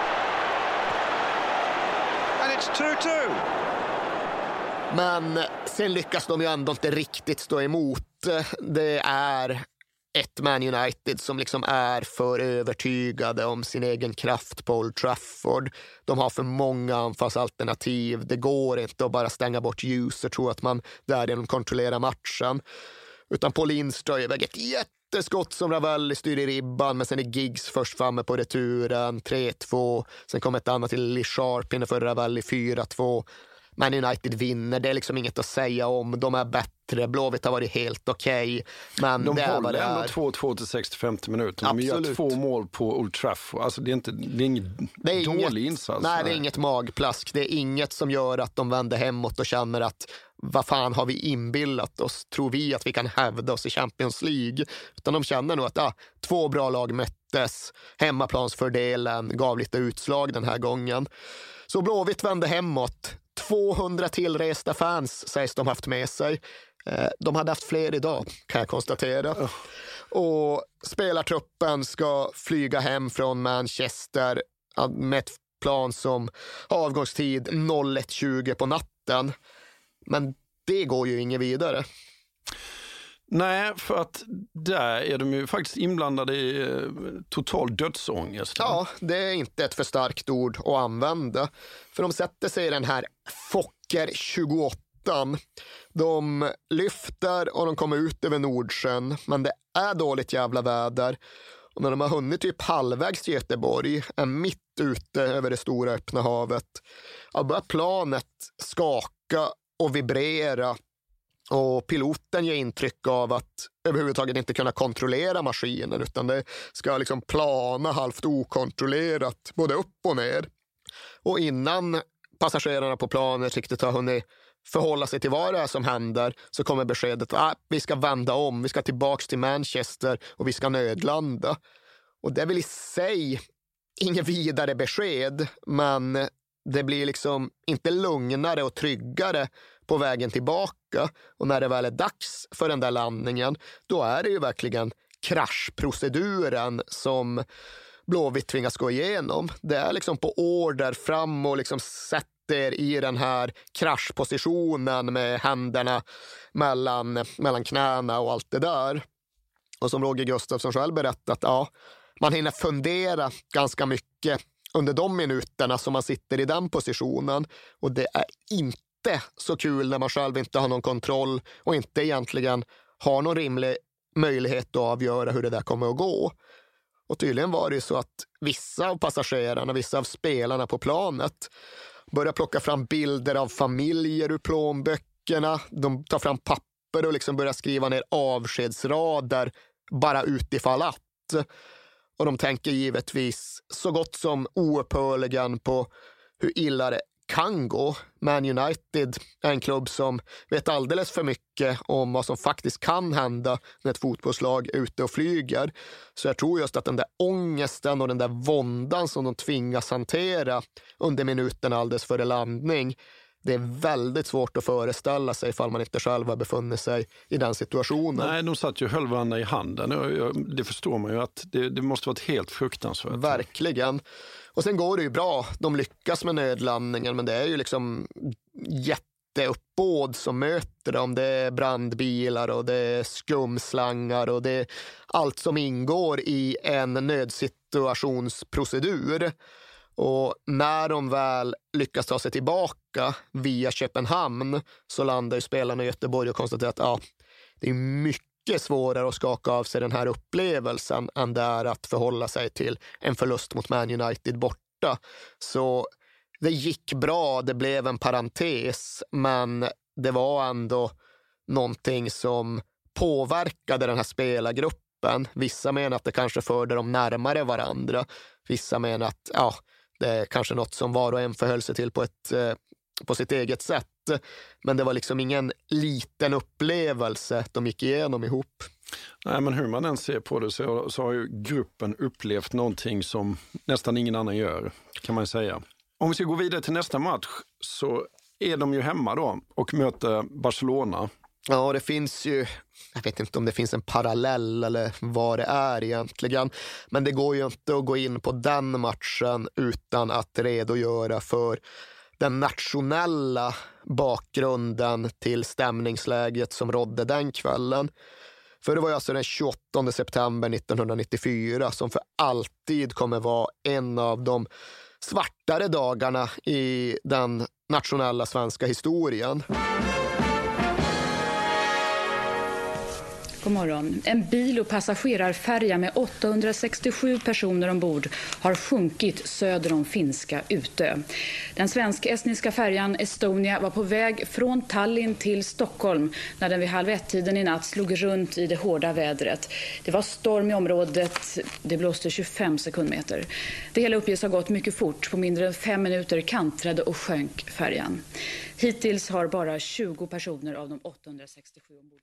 And it's two two. Men sen lyckas de ju ändå inte riktigt stå emot. Det är ett Man United som liksom är för övertygade om sin egen kraft på Old Trafford. De har för många anfallsalternativ. Det går inte att bara stänga bort ljus och tro att man därigenom kontrollerar matchen. Utan Paul Lindström är iväg ett jätteskott som Ravelli styr i ribban, men sen är Giggs först framme på returen, tre två. Sen kommer ett annat till Lee Sharp inne för Ravelli, fyra två. Man United vinner, det är liksom inget att säga om. De är bättre, Blåvitt har varit helt okej. Okay, men de det håller det ändå två två till sextiofemte minuter. De gör två mål på Old Trafford. Alltså det är inte det är inget det är dålig inget, insats. Nej, det är inget magplask. Det är inget som gör att de vänder hemåt och känner att vad fan har vi inbillat oss? Tror vi att vi kan hävda oss i Champions League? Utan de känner nog att ah, två bra lag möttes. Hemmaplansfördelen gav lite utslag den här gången. Så Blåvitt vände hemåt. tvåhundra tillresta fans sägs de haft med sig. De hade haft fler idag, kan jag konstatera. Oh. Och spelartruppen ska flyga hem från Manchester med ett plan som avgångstid noll ett tjugo på natten. Men det går ju inget vidare. Nej, för att där är de ju faktiskt inblandade i eh, total dödsångest. Ja, det är inte ett för starkt ord att använda. För de sätter sig i den här Fokker tjugoåtta. De lyfter och de kommer ut över Nordsjön, men det är dåligt jävla väder. Och när de har hunnit typ halvvägs till Göteborg, är mitt ute över det stora öppna havet, då börjar planet skaka och vibrera. Och piloten ger intryck av att överhuvudtaget inte kunna kontrollera maskinen, utan det ska liksom plana halvt okontrollerat både upp och ner. Och innan passagerarna på planet riktigt har hunnit förhålla sig till vad det är som händer, så kommer beskedet att ah, vi ska vända om, vi ska tillbaka till Manchester och vi ska nödlanda. Och det är väl i sig inget vidare besked, men det blir liksom inte lugnare och tryggare på vägen tillbaka. Och när det väl är dags för den där landningen, då är det ju verkligen kraschproceduren som Blåvitt tvingas gå igenom. Det är liksom på order fram och liksom sätter i den här kraschpositionen med händerna mellan, mellan knäna och allt det där. Och som Roger Gustafsson själv berättat, ja, man hinner fundera ganska mycket under de minuterna som man sitter i den positionen. Och det är inte så kul när man själv inte har någon kontroll och inte egentligen har någon rimlig möjlighet att avgöra hur det där kommer att gå. Och tydligen var det ju så att vissa av passagerarna, vissa av spelarna på planet börjar plocka fram bilder av familjer ur plånböckerna. De tar fram papper och liksom börjar skriva ner avskedsrader bara utifall att. och de tänker givetvis så gott som oupphörligen på hur illa det kan gå. Man United är en klubb som vet alldeles för mycket om vad som faktiskt kan hända när ett fotbollslag är ute och flyger. Så jag tror just att den där ångesten och den där våndan som de tvingas hantera under minuterna alldeles före landning, det är väldigt svårt att föreställa sig ifall man inte själv har befunnit sig i den situationen. Nej, de satt ju höll varandra i handen. Det förstår man ju att det, det måste varit helt fruktansvärt. Verkligen. Och sen går det ju bra. De lyckas med nödlandningen, men det är ju liksom jätteuppbåd som möter dem. Det är brandbilar och det är skumslangar och det är allt som ingår i en nödsituationsprocedur. Och när de väl lyckas ta sig tillbaka via Köpenhamn så landar ju spelarna i Göteborg och konstaterar att ja, det är mycket svårare att skaka av sig den här upplevelsen än det är att förhålla sig till en förlust mot Man United borta. Så det gick bra, det blev en parentes, men det var ändå någonting som påverkade den här spelargruppen. Vissa menar att det kanske förde dem närmare varandra. Vissa menar att ja, det är kanske något som var och en förhöll sig till på, ett, på sitt eget sätt. Men det var liksom ingen liten upplevelse de gick igenom ihop. Nej, men hur man än ser på det så, så har ju gruppen upplevt någonting som nästan ingen annan gör, kan man säga. Om vi ska gå vidare till nästa match så är de ju hemma då och möter Barcelona. Ja, det finns ju, jag vet inte om det finns en parallell eller vad det är egentligen. Men det går ju inte att gå in på den matchen utan att redogöra för den nationella bakgrunden till stämningsläget som rådde den kvällen. För det var ju alltså den tjugoåttonde september nittonhundranittiofyra som för alltid kommer vara en av de svartare dagarna i den nationella svenska historien. God morgon. En bil- och passagerarfärja med åttahundrasextiosju personer ombord har sjunkit söder om finska Utö. Den svensk-estniska färjan Estonia var på väg från Tallinn till Stockholm när den vid halv ett-tiden i natt slog runt i det hårda vädret. Det var storm i området, det blåste tjugofem sekundmeter. Det hela uppges ha gått mycket fort. På mindre än fem minuter kantrade och sjönk färjan. Hittills har bara tjugo personer av de åttahundrasextiosju ombord.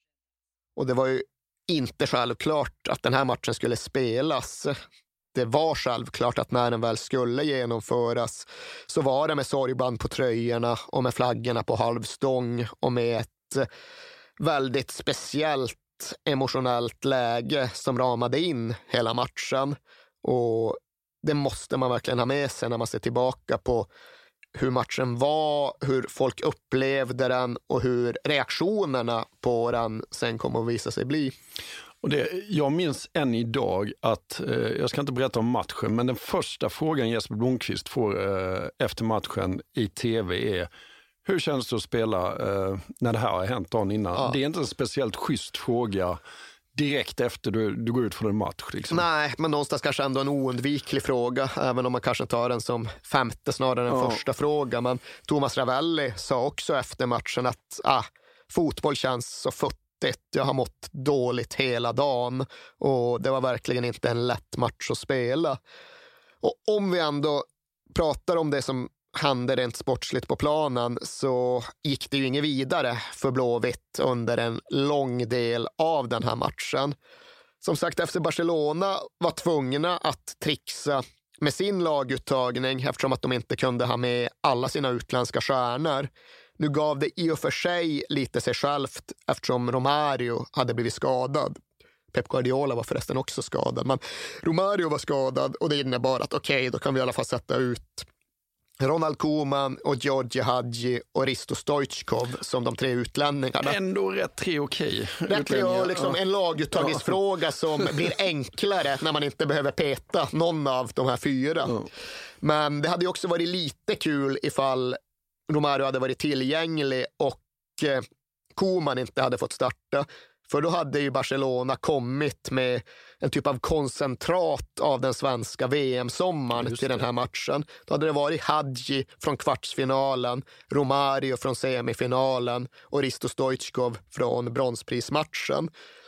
Och det var ju inte självklart att den här matchen skulle spelas. Det var självklart att när den väl skulle genomföras så var det med sorgband på tröjorna och med flaggorna på halvstång och med ett väldigt speciellt emotionellt läge som ramade in hela matchen. Och det måste man verkligen ha med sig när man ser tillbaka på hur matchen var, hur folk upplevde den och hur reaktionerna på den sen kommer att visa sig bli. Och det, jag minns än idag att, eh, jag ska inte berätta om matchen, men den första frågan Jesper Blomqvist får eh, efter matchen i tv är: hur känns det att spela eh, när det här har hänt dagen innan? Ja. Det är inte en speciellt schysst fråga direkt efter du, du går ut från en match. Liksom. Nej, men någonstans kanske ändå en oundviklig fråga, även om man kanske tar den som femte snarare än ja. första fråga. Men Thomas Ravelli sa också efter matchen att ah, fotboll känns så futtigt. Jag har mått dåligt hela dagen och det var verkligen inte en lätt match att spela. Och om vi ändå pratar om det som hände rent sportsligt på planen så gick det ju inget vidare för Blåvitt under en lång del av den här matchen. Som sagt, efter Barcelona var tvungna att trixa med sin laguttagning eftersom att de inte kunde ha med alla sina utländska stjärnor. Nu gav det i och för sig lite sig självt eftersom Romario hade blivit skadad. Pep Guardiola var förresten också skadad, men Romario var skadad och det innebar att okej, okay, då kan vi i alla fall sätta ut Ronald Koeman och Georgi Hadji och Risto Stoichkov som de tre utlänningarna. Ändå rätt tre okej. Rätt tre och liksom en laguttagningsfråga som blir enklare när man inte behöver peta någon av de här fyra. Mm. Men det hade ju också varit lite kul ifall Romario hade varit tillgänglig och eh, Koeman inte hade fått starta. För då hade ju Barcelona kommit med en typ av koncentrat av den svenska V M-sommaren till den här matchen. Då hade det varit Hadji från kvartsfinalen, Romario från semifinalen och Risto Stoichkov från bronsprismatchen.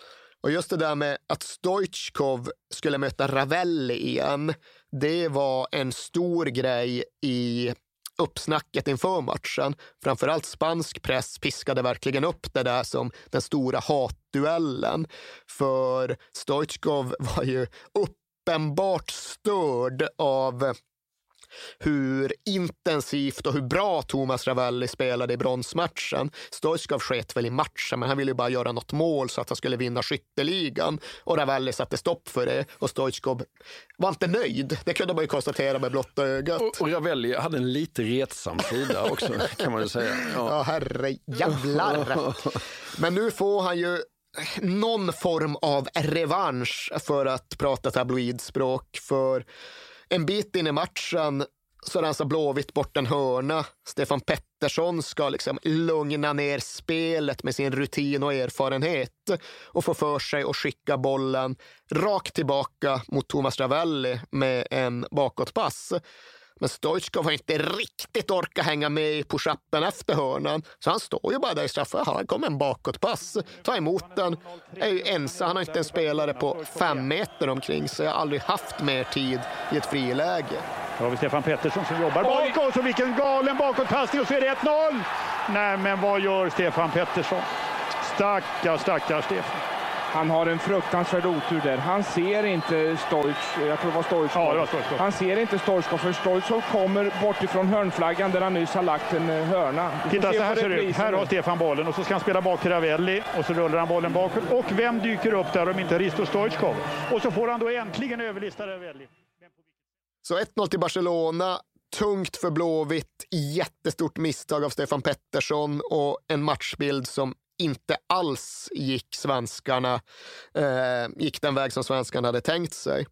Och just det där med att Stoichkov skulle möta Ravelli igen, det var en stor grej i uppsnacket inför matchen. Framförallt spansk press piskade verkligen upp det där som den stora hatduellen. För Stoichkov var ju uppenbart störd av hur intensivt och hur bra Thomas Ravelli spelade i bronsmatchen. Stoichkov sket väl i matchen, men han ville ju bara göra något mål så att han skulle vinna skytteligan. Och Ravelli satte stopp för det. Och Stoichkov var inte nöjd. Det kunde man ju konstatera med blotta ögat. Och, och Ravelli hade en lite retsam sida också, kan man ju säga. Ja, ja herre jävlar. Men nu får han ju någon form av revansch, för att prata tabloidspråk. För en bit in i matchen så rensar Blåvitt bort en hörna. Stefan Pettersson ska liksom lugna ner spelet med sin rutin och erfarenhet och få för sig att skicka bollen rakt tillbaka mot Thomas Ravelli med en bakåtpass. Men Stoichkov har inte riktigt orkat hänga med i push-upen efter hörnan. Så han står ju bara där i straffen. Han kommer en bakåtpass. Ta emot den. Är ju ensam. Han har inte en spelare på fem meter omkring. Så jag har aldrig haft mer tid i ett friläge. Då har vi Stefan Pettersson som jobbar bakåt. Så vilken galen bakåtpassning. Och så är det ett noll. Nej, men vad gör Stefan Pettersson? Stackars, stackars Stefan. Han har en fruktansvärd otur där. Han ser inte Stoich, jag tror det var Stoichkov. Ja, det var Stoichkov. Han ser inte Stoichkov, för Stoichkov kommer bort ifrån hörnflaggan där han nyss har lagt en hörna. Titta, så här ser det ut. Här har Stefan bollen och så ska han spela bak till Ravelli och så rullar han bollen bakåt. Och vem dyker upp där om inte Risto Stoichkov? Och så får han då äntligen överlista Ravelli. Så ett noll till Barcelona. Tungt för Blåvitt. Jättestort misstag av Stefan Pettersson och en matchbild som inte alls gick svenskarna eh, gick den väg som svenskarna hade tänkt sig.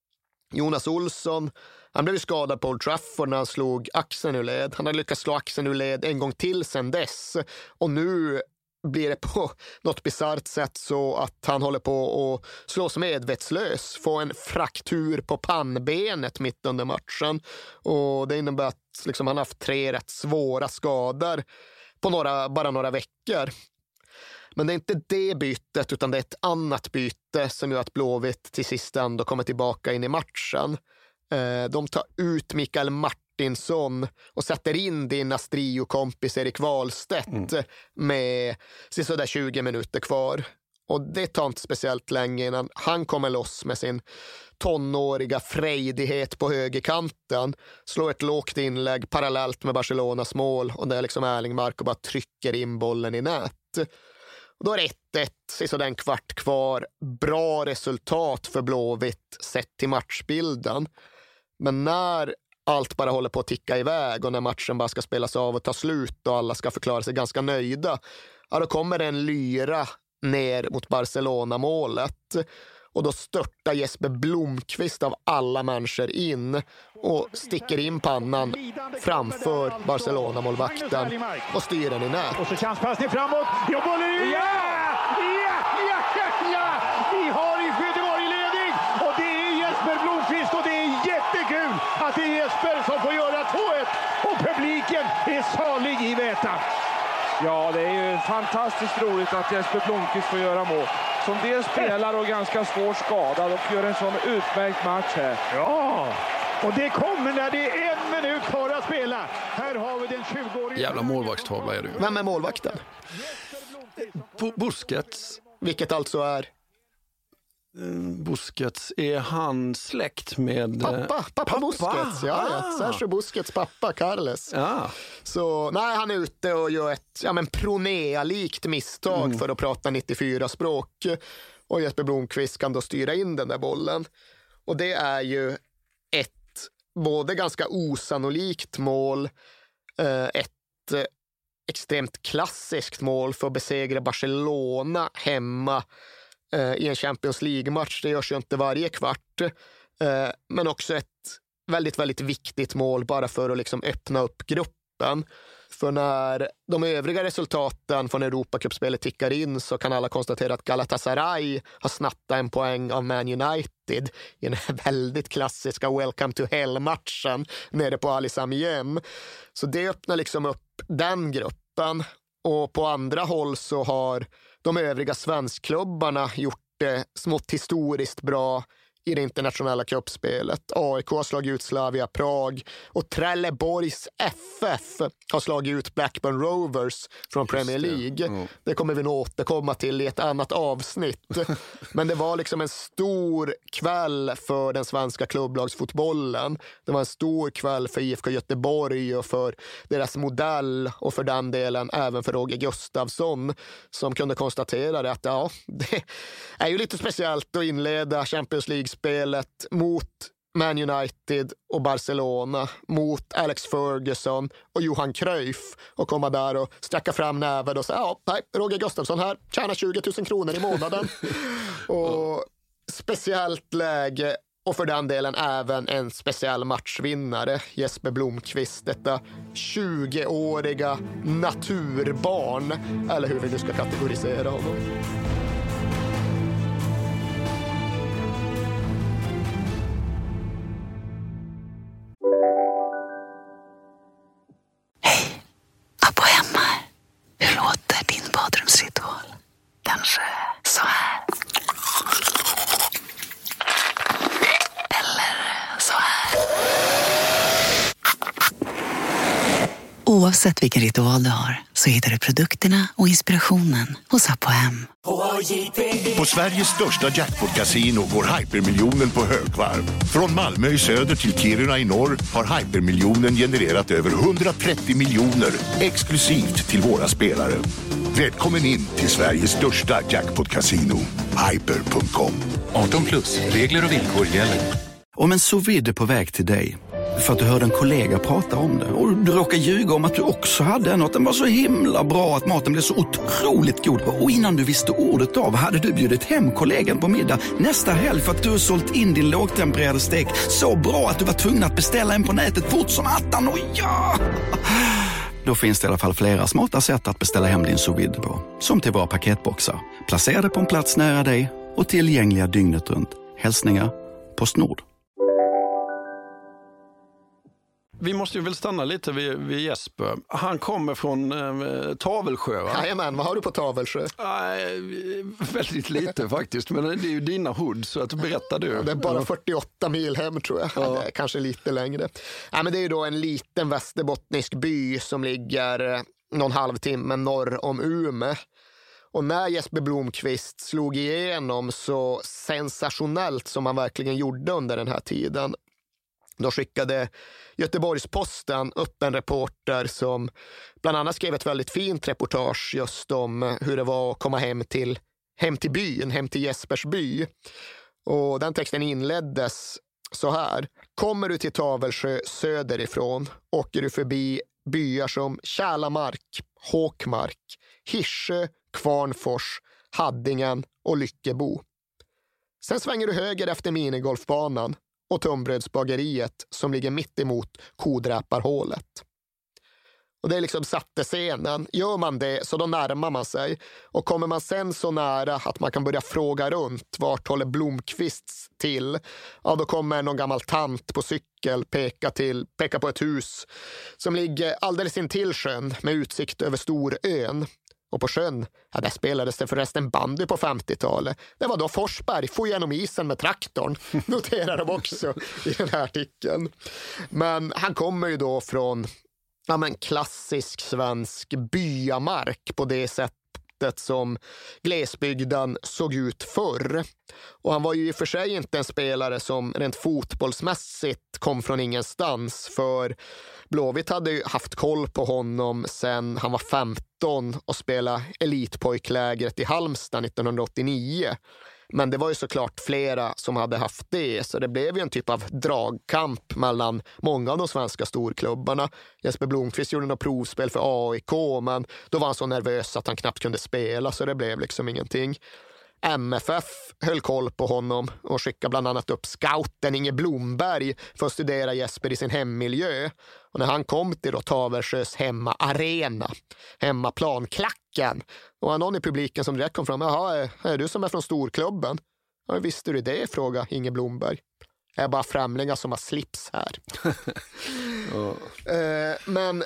Jonas Olsson, han blev skadad på Old Trafford när han slog axeln ur led. Han hade lyckats slå axeln ur led en gång till sedan dess. Och nu blir det på något bizarrt sätt så att han håller på att slås medvetslös. Få en fraktur på pannbenet mitt under matchen. Och det innebär att liksom, han har haft tre rätt svåra skador på några, bara några veckor. Men det är inte det bytet, utan det är ett annat byte som gör att Blåvitt till sist ändå kommer tillbaka in i matchen. De tar ut Mikael Martinsson och sätter in din Astrio-kompis Erik Wahlstedt mm. med sådär tjugo minuter kvar. Och det tar inte speciellt länge innan han kommer loss med sin tonåriga frejdighet på högerkanten. Slår ett lågt inlägg parallellt med Barcelonas mål och det är liksom Erlingmark och bara trycker in bollen i nät. Och då är det ett ett, så den kvart kvar. Bra resultat för Blåvitt sett till matchbilden. Men när allt bara håller på att ticka iväg och när matchen bara ska spelas av och ta slut och alla ska förklara sig ganska nöjda, ja, då kommer en lyra ner mot Barcelona-målet. Och då störtar Jesper Blomqvist av alla människor in och sticker in pannan framför Barcelona-målvakten och styr den i nät. Och så chanspassning framåt. Ja, bollen är... Ja! Ja! Ja! Ja! Vi har i Göteborg ledning och det är Jesper Blomqvist och det är jättekul att det är Jesper som får göra två ett och publiken är salig i Väta. Ja, det är ju fantastiskt roligt att Jesper Blomqvist får göra mål. Som dels spelar och ganska svårt skadad och gör en sån utmärkt match här. Ja, och det kommer när det är en minut kvar att spela. Här har vi den tjugoåriga... Jävla målvaktstavla är du. Vem är målvakten? B- Busquets. Vilket alltså är? Busquets, är han släkt med... Pappa, pappa, pappa. Busquets, ja, ah. ja. Sergio Busquets pappa, Carles. Ah. Så nej, han är ute och gör ett ja, men Pronea-likt misstag mm. för att prata nittiofyra språk. Och Jesper Blomqvist kan då styra in den där bollen. Och det är ju ett både ganska osannolikt mål, ett extremt klassiskt mål för att besegra Barcelona hemma i en Champions League-match. Det görs ju inte varje kvart. Men också ett väldigt, väldigt viktigt mål bara för att liksom öppna upp gruppen. För när de övriga resultaten från Europacupspelet tickar in så kan alla konstatera att Galatasaray har snattat en poäng av Man United i den väldigt klassiska Welcome to Hell-matchen nere på Ali Sami Yen. Så det öppnar liksom upp den gruppen. Och på andra håll så har de övriga svenskklubbarna gjort det smått historiskt bra i det internationella cupspelet. A I K har slagit ut Slavia Prag och Trelleborgs F F har slagit ut Blackburn Rovers från Premier League. Mm. Det kommer vi nog återkomma till i ett annat avsnitt. Men det var liksom en stor kväll för den svenska klubblagsfotbollen. Det var en stor kväll för I F K Göteborg och för deras modell och för den delen även för Roger Gustafsson som kunde konstatera att ja, det är ju lite speciellt att inleda Champions League spelet mot Man United och Barcelona, mot Alex Ferguson och Johan Cruyff och komma där och sträcka fram näven och säga ja, nej, Roger Gustafsson här, tjänar tjugo tusen kronor i månaden. Och speciellt läge och för den delen även en speciell matchvinnare, Jesper Blomqvist, detta tjugoåriga naturbarn, eller hur vi nu ska kategorisera honom. Hur låter din badrumsritual? Kanske så här. Eller så här. Oavsett vilken ritual du har så hittar du produkterna och inspirationen hos Apohem. På Sveriges största jackpot-casino går hypermiljonen på högvarv. Från Malmö i söder till Kiruna i norr har hypermiljonen genererat över hundratrettio miljoner exklusivt till våra spelare. Välkommen in till Sveriges största jackpot-casino, hyper punkt com. arton plus, regler och villkor gäller. Om en sous vide är på väg till dig för att du hörde en kollega prata om det och du råkar ljuga om att du också hade en och att den var så himla bra att maten blev så otroligt god. Och innan du visste ordet av hade du bjudit hem kollegan på middag nästa helg för att du har sålt in din lågtempererade stek så bra att du var tvungen att beställa en på nätet fort som attan. Och ja! Då finns det i alla fall flera smarta sätt att beställa hem din sous vide på. Som till våra paketboxar. Placerade på en plats nära dig och tillgängliga dygnet runt. Hälsningar PostNord. Vi måste ju väl stanna lite vid, vid Jesper. Han kommer från eh, Tavelsjö, va? Jajamän, vad har du på Tavelsjö? Nej, väldigt lite faktiskt, men det är ju dina hood, så att berätta du. Ja, det är bara fyrtioåtta mil hem tror jag, ja. Eller, kanske lite längre. Ja, men det är ju då en liten västerbottnisk by som ligger någon halvtimme norr om Umeå. Och när Jesper Blomqvist slog igenom så sensationellt som han verkligen gjorde under den här tiden, då skickade Göteborgs-Posten upp en reporter som bland annat skrev ett väldigt fint reportage just om hur det var att komma hem till, hem till byn, hem till Jespers by. Och den texten inleddes så här. Kommer du till Tavelsjö söderifrån åker du förbi byar som Kärlamark, Håkmark, Hirsö, Kvarnfors, Haddingen och Lyckebo. Sen svänger du höger efter minigolfbanan och Tunnbrödsbageriet som ligger mitt emot Kodräparhålet. Och det är liksom satte scenen. Gör man det så då närmar man sig. Och kommer man sen så nära att man kan börja fråga runt vart håller Blomqvists till, ja då kommer någon gammal tant på cykel peka, till, peka på ett hus som ligger alldeles intill sjön med utsikt över Storön. Och på sjön, ja, där spelades det förresten bandy på femtiotalet. Det var då Forsberg får genom isen med traktorn, noterar de också i den här artikeln. Men han kommer ju då från ja, men klassisk svensk byamark på det sättet som glesbygden såg ut förr. Och han var ju i och för sig inte en spelare som rent fotbollsmässigt kom från ingenstans, för Blåvitt hade ju haft koll på honom sen han var femton och spelade elitpojklägret i Halmstad nittonhundraåttionio. Men det var ju såklart flera som hade haft det, så det blev ju en typ av dragkamp mellan många av de svenska storklubbarna. Jesper Blomqvist gjorde något provspel för A I K, men då var han så nervös att han knappt kunde spela, så det blev liksom ingenting. M F F höll koll på honom och skickade bland annat upp scouten Inge Blomberg för att studera Jesper i sin hemmiljö. Och när han kom till då Tavelsjös hemmaarena, hemmaplan, Klacken, och han någon i publiken som direkt kom fram, jaha, är du som är från storklubben? Ja, visste du det? Fråga Inge Blomberg. Jag är bara främlingar som har slips här. oh. eh, men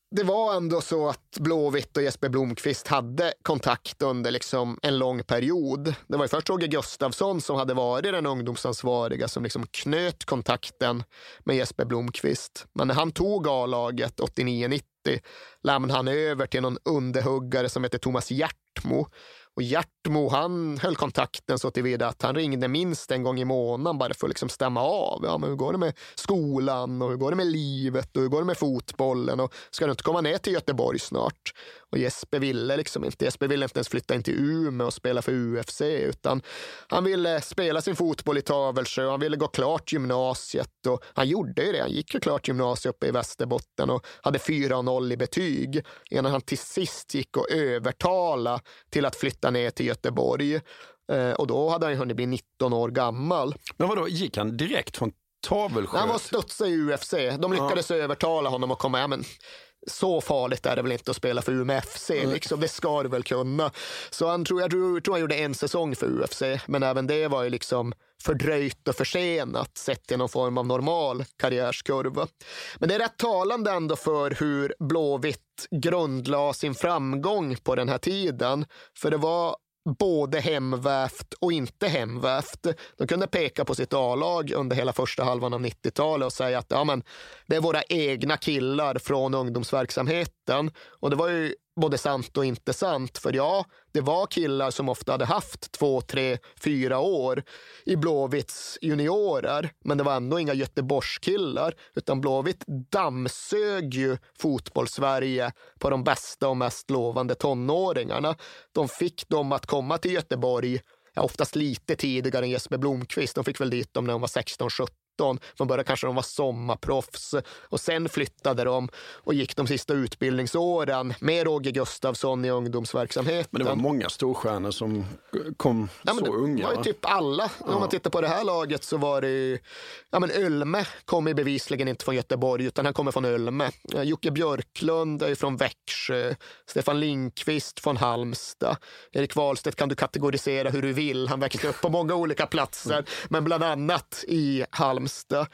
det var ändå så att Blåvitt och Jesper Blomqvist hade kontakt under liksom en lång period. Det var ju först Roger Gustafsson som hade varit den ungdomsansvariga som liksom knöt kontakten med Jesper Blomqvist. Men när han tog A-laget åttionio nittio lämnade han över till någon underhuggare som heter Thomas Hjärtmo. Och Hjärtmo, han höll kontakten så tillvida att han ringde minst en gång i månaden bara för att liksom stämma av. Ja, men hur går det med skolan och hur går det med livet och hur går det med fotbollen och ska du inte komma ner till Göteborg snart? Och Jesper ville liksom inte. Jesper ville inte ens flytta in till Umeå och spela för U F C utan han ville spela sin fotboll i Tavelsjö och han ville gå klart gymnasiet och han gjorde ju det. Han gick ju klart gymnasiet uppe i Västerbotten och hade fyra noll i betyg innan han till sist gick och övertala till att flytta ner till Göteborg. Eh, och då hade han hunnit bli nitton år gammal. Men vadå, gick han direkt från Tavelsjö? Han var studsad i U F C. De lyckades ja. övertala honom att komma hem. Men så farligt är det väl inte att spela för Umeå F C. Mm. Liksom, det ska du väl kunna. Så han tror, jag tror, tror han gjorde en säsong för U F C. Men även det var ju liksom fördröjt och försenat sett till någon form av normal karriärskurva. Men det är rätt talande ändå för hur Blåvitt grundlade sin framgång på den här tiden. För det var både hemvävt och inte hemvävt. De kunde peka på sitt A-lag under hela första halvan av nittiotalet och säga att ja, men det är våra egna killar från ungdomsverksamheten. Och det var ju både sant och inte sant. För ja, det var killar som ofta hade haft två, tre, fyra år i Blåvitts juniorer. Men det var ändå inga Göteborgskillar. Utan Blåvitt dammsög ju fotbollssverige på de bästa och mest lovande tonåringarna. De fick dem att komma till Göteborg ja, oftast lite tidigare än Jesper Blomqvist. De fick väl dit dem när de var sexton sjutton. Från början kanske de var sommarproffs och sen flyttade de och gick de sista utbildningsåren med Roger Gustafsson i ungdomsverksamheten. Men det var många storstjärnor som kom ja, så det unga. Det var ju typ alla. Ja. Om man tittar på det här laget så var det ja men Ölme kommer bevisligen inte från Göteborg utan han kommer från Ölme. Jocke Björklund är från Växjö. Stefan Lindqvist från Halmstad. Erik Wahlstedt kan du kategorisera hur du vill. Han växte upp på många olika platser mm. men bland annat i Halmstad.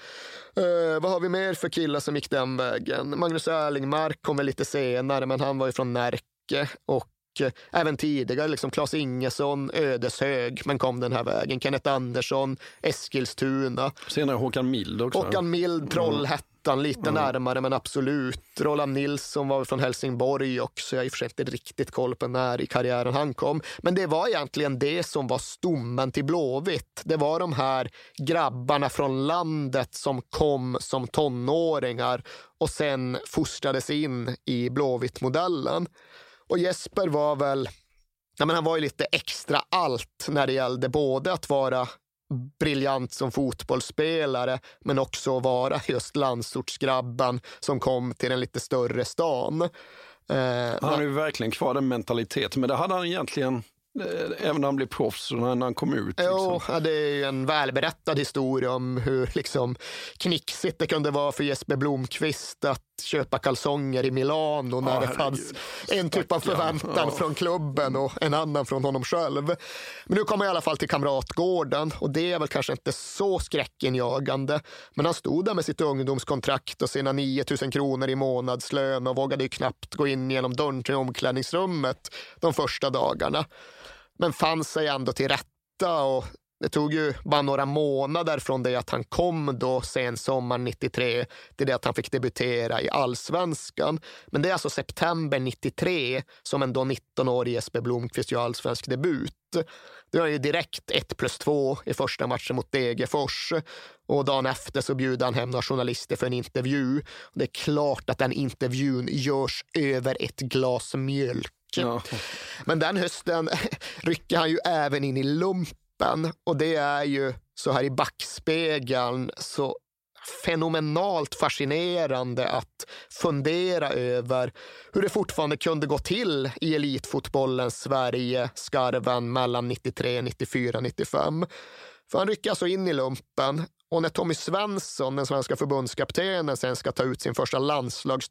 Uh, vad har vi mer för killar som gick den vägen? Magnus Erlingmark kom väl lite senare men han var ju från Närke och uh, även tidigare liksom Claes Ingesson, Ödeshög men kom den här vägen. Kenneth Andersson, Eskilstuna. Senare Håkan Mild också. Håkan Mild, Trollhättan, lite mm. närmare men absolut. Roland Nilsson var från Helsingborg också. Jag har i och för sig inte riktigt koll på när i karriären han kom. Men det var egentligen det som var stommen till Blåvitt. Det var de här grabbarna från landet som kom som tonåringar och sen fostrades in i Blåvitt-modellen. Och Jesper var väl, ja men han var ju lite extra allt när det gällde både att vara briljant som fotbollsspelare men också vara just landsortsgrabban som kom till en lite större stan. Eh, han har ju verkligen kvar den mentaliteten men det hade han egentligen även när han blev proffs och när han kom ut. Liksom. Jo, det är ju en välberättad historia om hur liksom knixigt det kunde vara för Jesper Blomqvist att köpa kalsonger i Milano när ah, det fanns en typ av förväntan ja. från klubben och en annan från honom själv. Men nu kommer jag i alla fall till Kamratgården och det är väl kanske inte så skräckinjagande. Men han stod där med sitt ungdomskontrakt och sina nio tusen kronor i månadslön och vågade ju knappt gå in genom dörren till omklädningsrummet de första dagarna. Men fann sig ändå till rätta och det tog ju bara några månader från det att han kom då sen sommar nittiotre till det att han fick debutera i Allsvenskan. Men det är alltså september nittiotre som en då nitton-årig Jesper Blomqvist gör allsvensk debut. Det var ju direkt ett plus två i första matchen mot Degerfors och dagen efter så bjuder han hem några journalister för en intervju. Det är klart att den intervjun görs över ett glas mjölk. Ja. Men den hösten rycker han ju även in i lumpen och det är ju så här i backspegeln så fenomenalt fascinerande att fundera över hur det fortfarande kunde gå till i elitfotbollens Sverige, skarven mellan nittiotre, nittiofyra, nittiofem. För han rycker alltså in i lumpen och när Tommy Svensson, den svenska förbundskaptenen, sen ska ta ut sin första landslagstrupp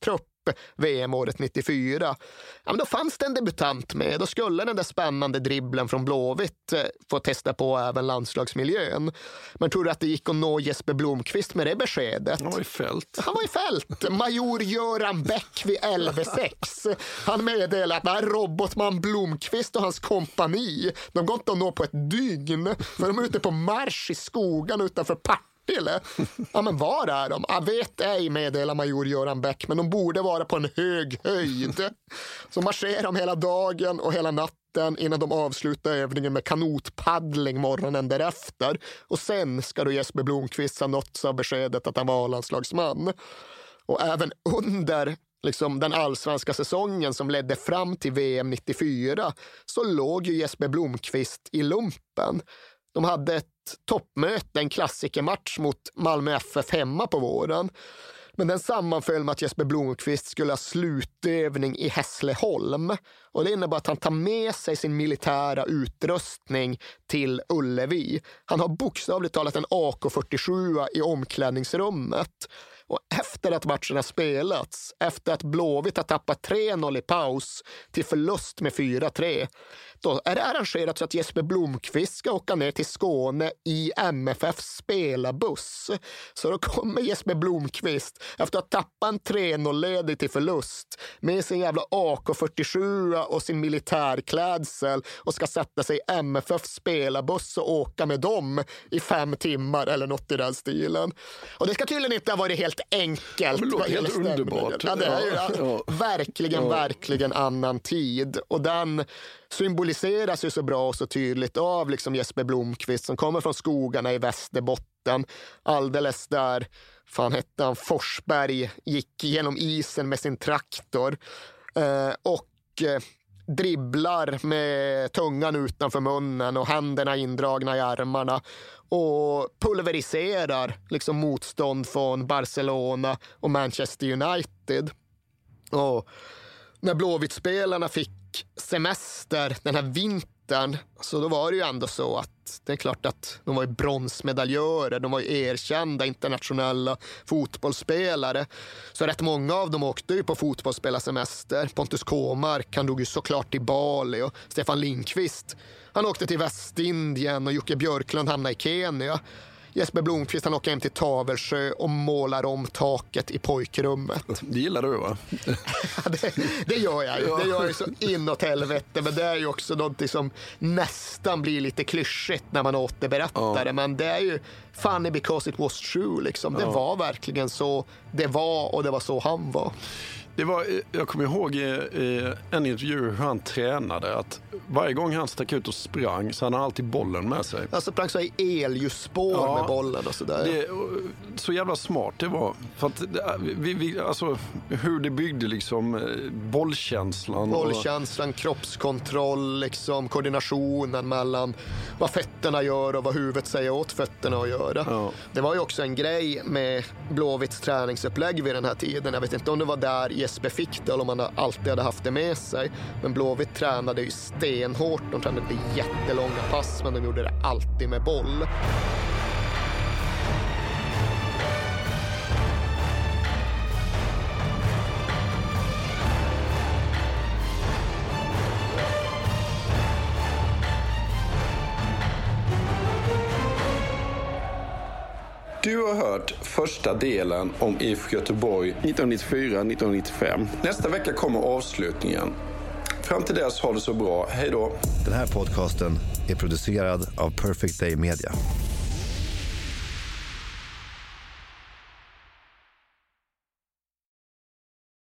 V M-året nittiofyra. Ja, men då fanns det en debutant med. Då skulle den där spännande dribblen från Blåvitt eh, få testa på även landslagsmiljön. Men tror du att det gick att nå Jesper Blomqvist med det beskedet? Han var i fält. Han var i fält. Major Göran Bäck vid elva sex. Han meddelade att det här robotman Blomqvist och hans kompani, de går inte att nå på ett dygn. För de är ute på marsch i skogen utanför Partille. Ja, men var är de? Jag vet ej, meddelar major Göran Bäck, men de borde vara på en hög höjd. Så marscherar de hela dagen och hela natten innan de avslutar övningen med kanotpaddling morgonen därefter. Och sen ska då Jesper Blomqvist ha nåtts av beskedet att han var landslagsman. Och även under liksom den allsvenska säsongen som ledde fram till V M nittiofyra så låg ju Jesper Blomqvist i lumpen. De hade ett toppmöte, en klassikermatch mot Malmö F F hemma på våren. Men den sammanföll med att Jesper Blomqvist skulle ha slutövning i Hässleholm. Och det innebär att han tar med sig sin militära utrustning till Ullevi. Han har bokstavligt talat en A K fyrtiosju i omklädningsrummet. Och efter att matchen har spelats, efter att Blåvitt har tappat tre noll i paus till förlust med fyra tre, då är det arrangerat så att Jesper Blomqvist ska åka ner till Skåne i M F F:s spelarbuss. Så då kommer Jesper Blomqvist efter att ha tappat en tre noll-ledig till förlust med sin jävla A K fyrtiosju och sin militärklädsel och ska sätta sig i M F F:s spelarbuss och åka med dem i fem timmar eller något i den stilen. Och det ska tydligen inte ha varit helt enkelt. Det låter helt underbart. Ja, det är ju ja, ja. verkligen, ja. verkligen annan tid. Och den symboliseras ju så bra och så tydligt av liksom Jesper Blomqvist som kommer från skogarna i Västerbotten. Alldeles där, fan hette han, Forsberg gick genom isen med sin traktor. Eh, och eh, dribblar med tungan utanför munnen och händerna indragna i armarna och pulveriserar liksom motstånd från Barcelona och Manchester United. Och när Blåvitt-spelarna fick semester den här vintern, så då var det ju ändå så att det är klart att de var ju bronsmedaljörer, de var ju erkända internationella fotbollsspelare. Så rätt många av dem åkte ju på fotbollsspelarsemester. Pontus Kåmark, han drog ju såklart till Bali, och Stefan Lindqvist, han åkte till Västindien, och Jocke Björklund hamnade i Kenya. Jesper Blomqvist, han åker hem till Tavelsjö och målar om taket i pojkrummet. Det gillar du, va? det, det gör jag ju. Det gör jag ju så inåt helvete. Men det är ju också någonting som nästan blir lite klyschigt när man återberättar det. Ja. Men det är ju funny because it was true. Liksom. Det ja. var verkligen så det var, och det var så han var. Det var, jag kommer ihåg i, i en intervju hur han tränade, att varje gång han stack ut och sprang så hade han alltid bollen med sig. Alltså sprang så i elljusspår ja, med bollen och sådär. Det, så jävla smart det var. För att vi, vi, alltså, hur det byggde liksom bollkänslan. Bollkänslan, och... kroppskontroll, liksom, koordinationen mellan vad fötterna gör och vad huvudet säger åt fötterna att göra. Ja. Det var ju också en grej med Blåvitts träningsupplägg vid den här tiden. Jag vet inte om det var där Jesper fick det eller om han alltid hade haft det med sig. Men Blåvitt tränade ju stenhårt. De tränade jättelånga pass, men de gjorde det alltid med boll. Du har hört första delen om I F K Göteborg nittonhundranittiofyra nittonhundranittiofem. Nästa vecka kommer avslutningen. Fram till dess, ha det så bra. Hej då. Den här podcasten är producerad av Perfect Day Media.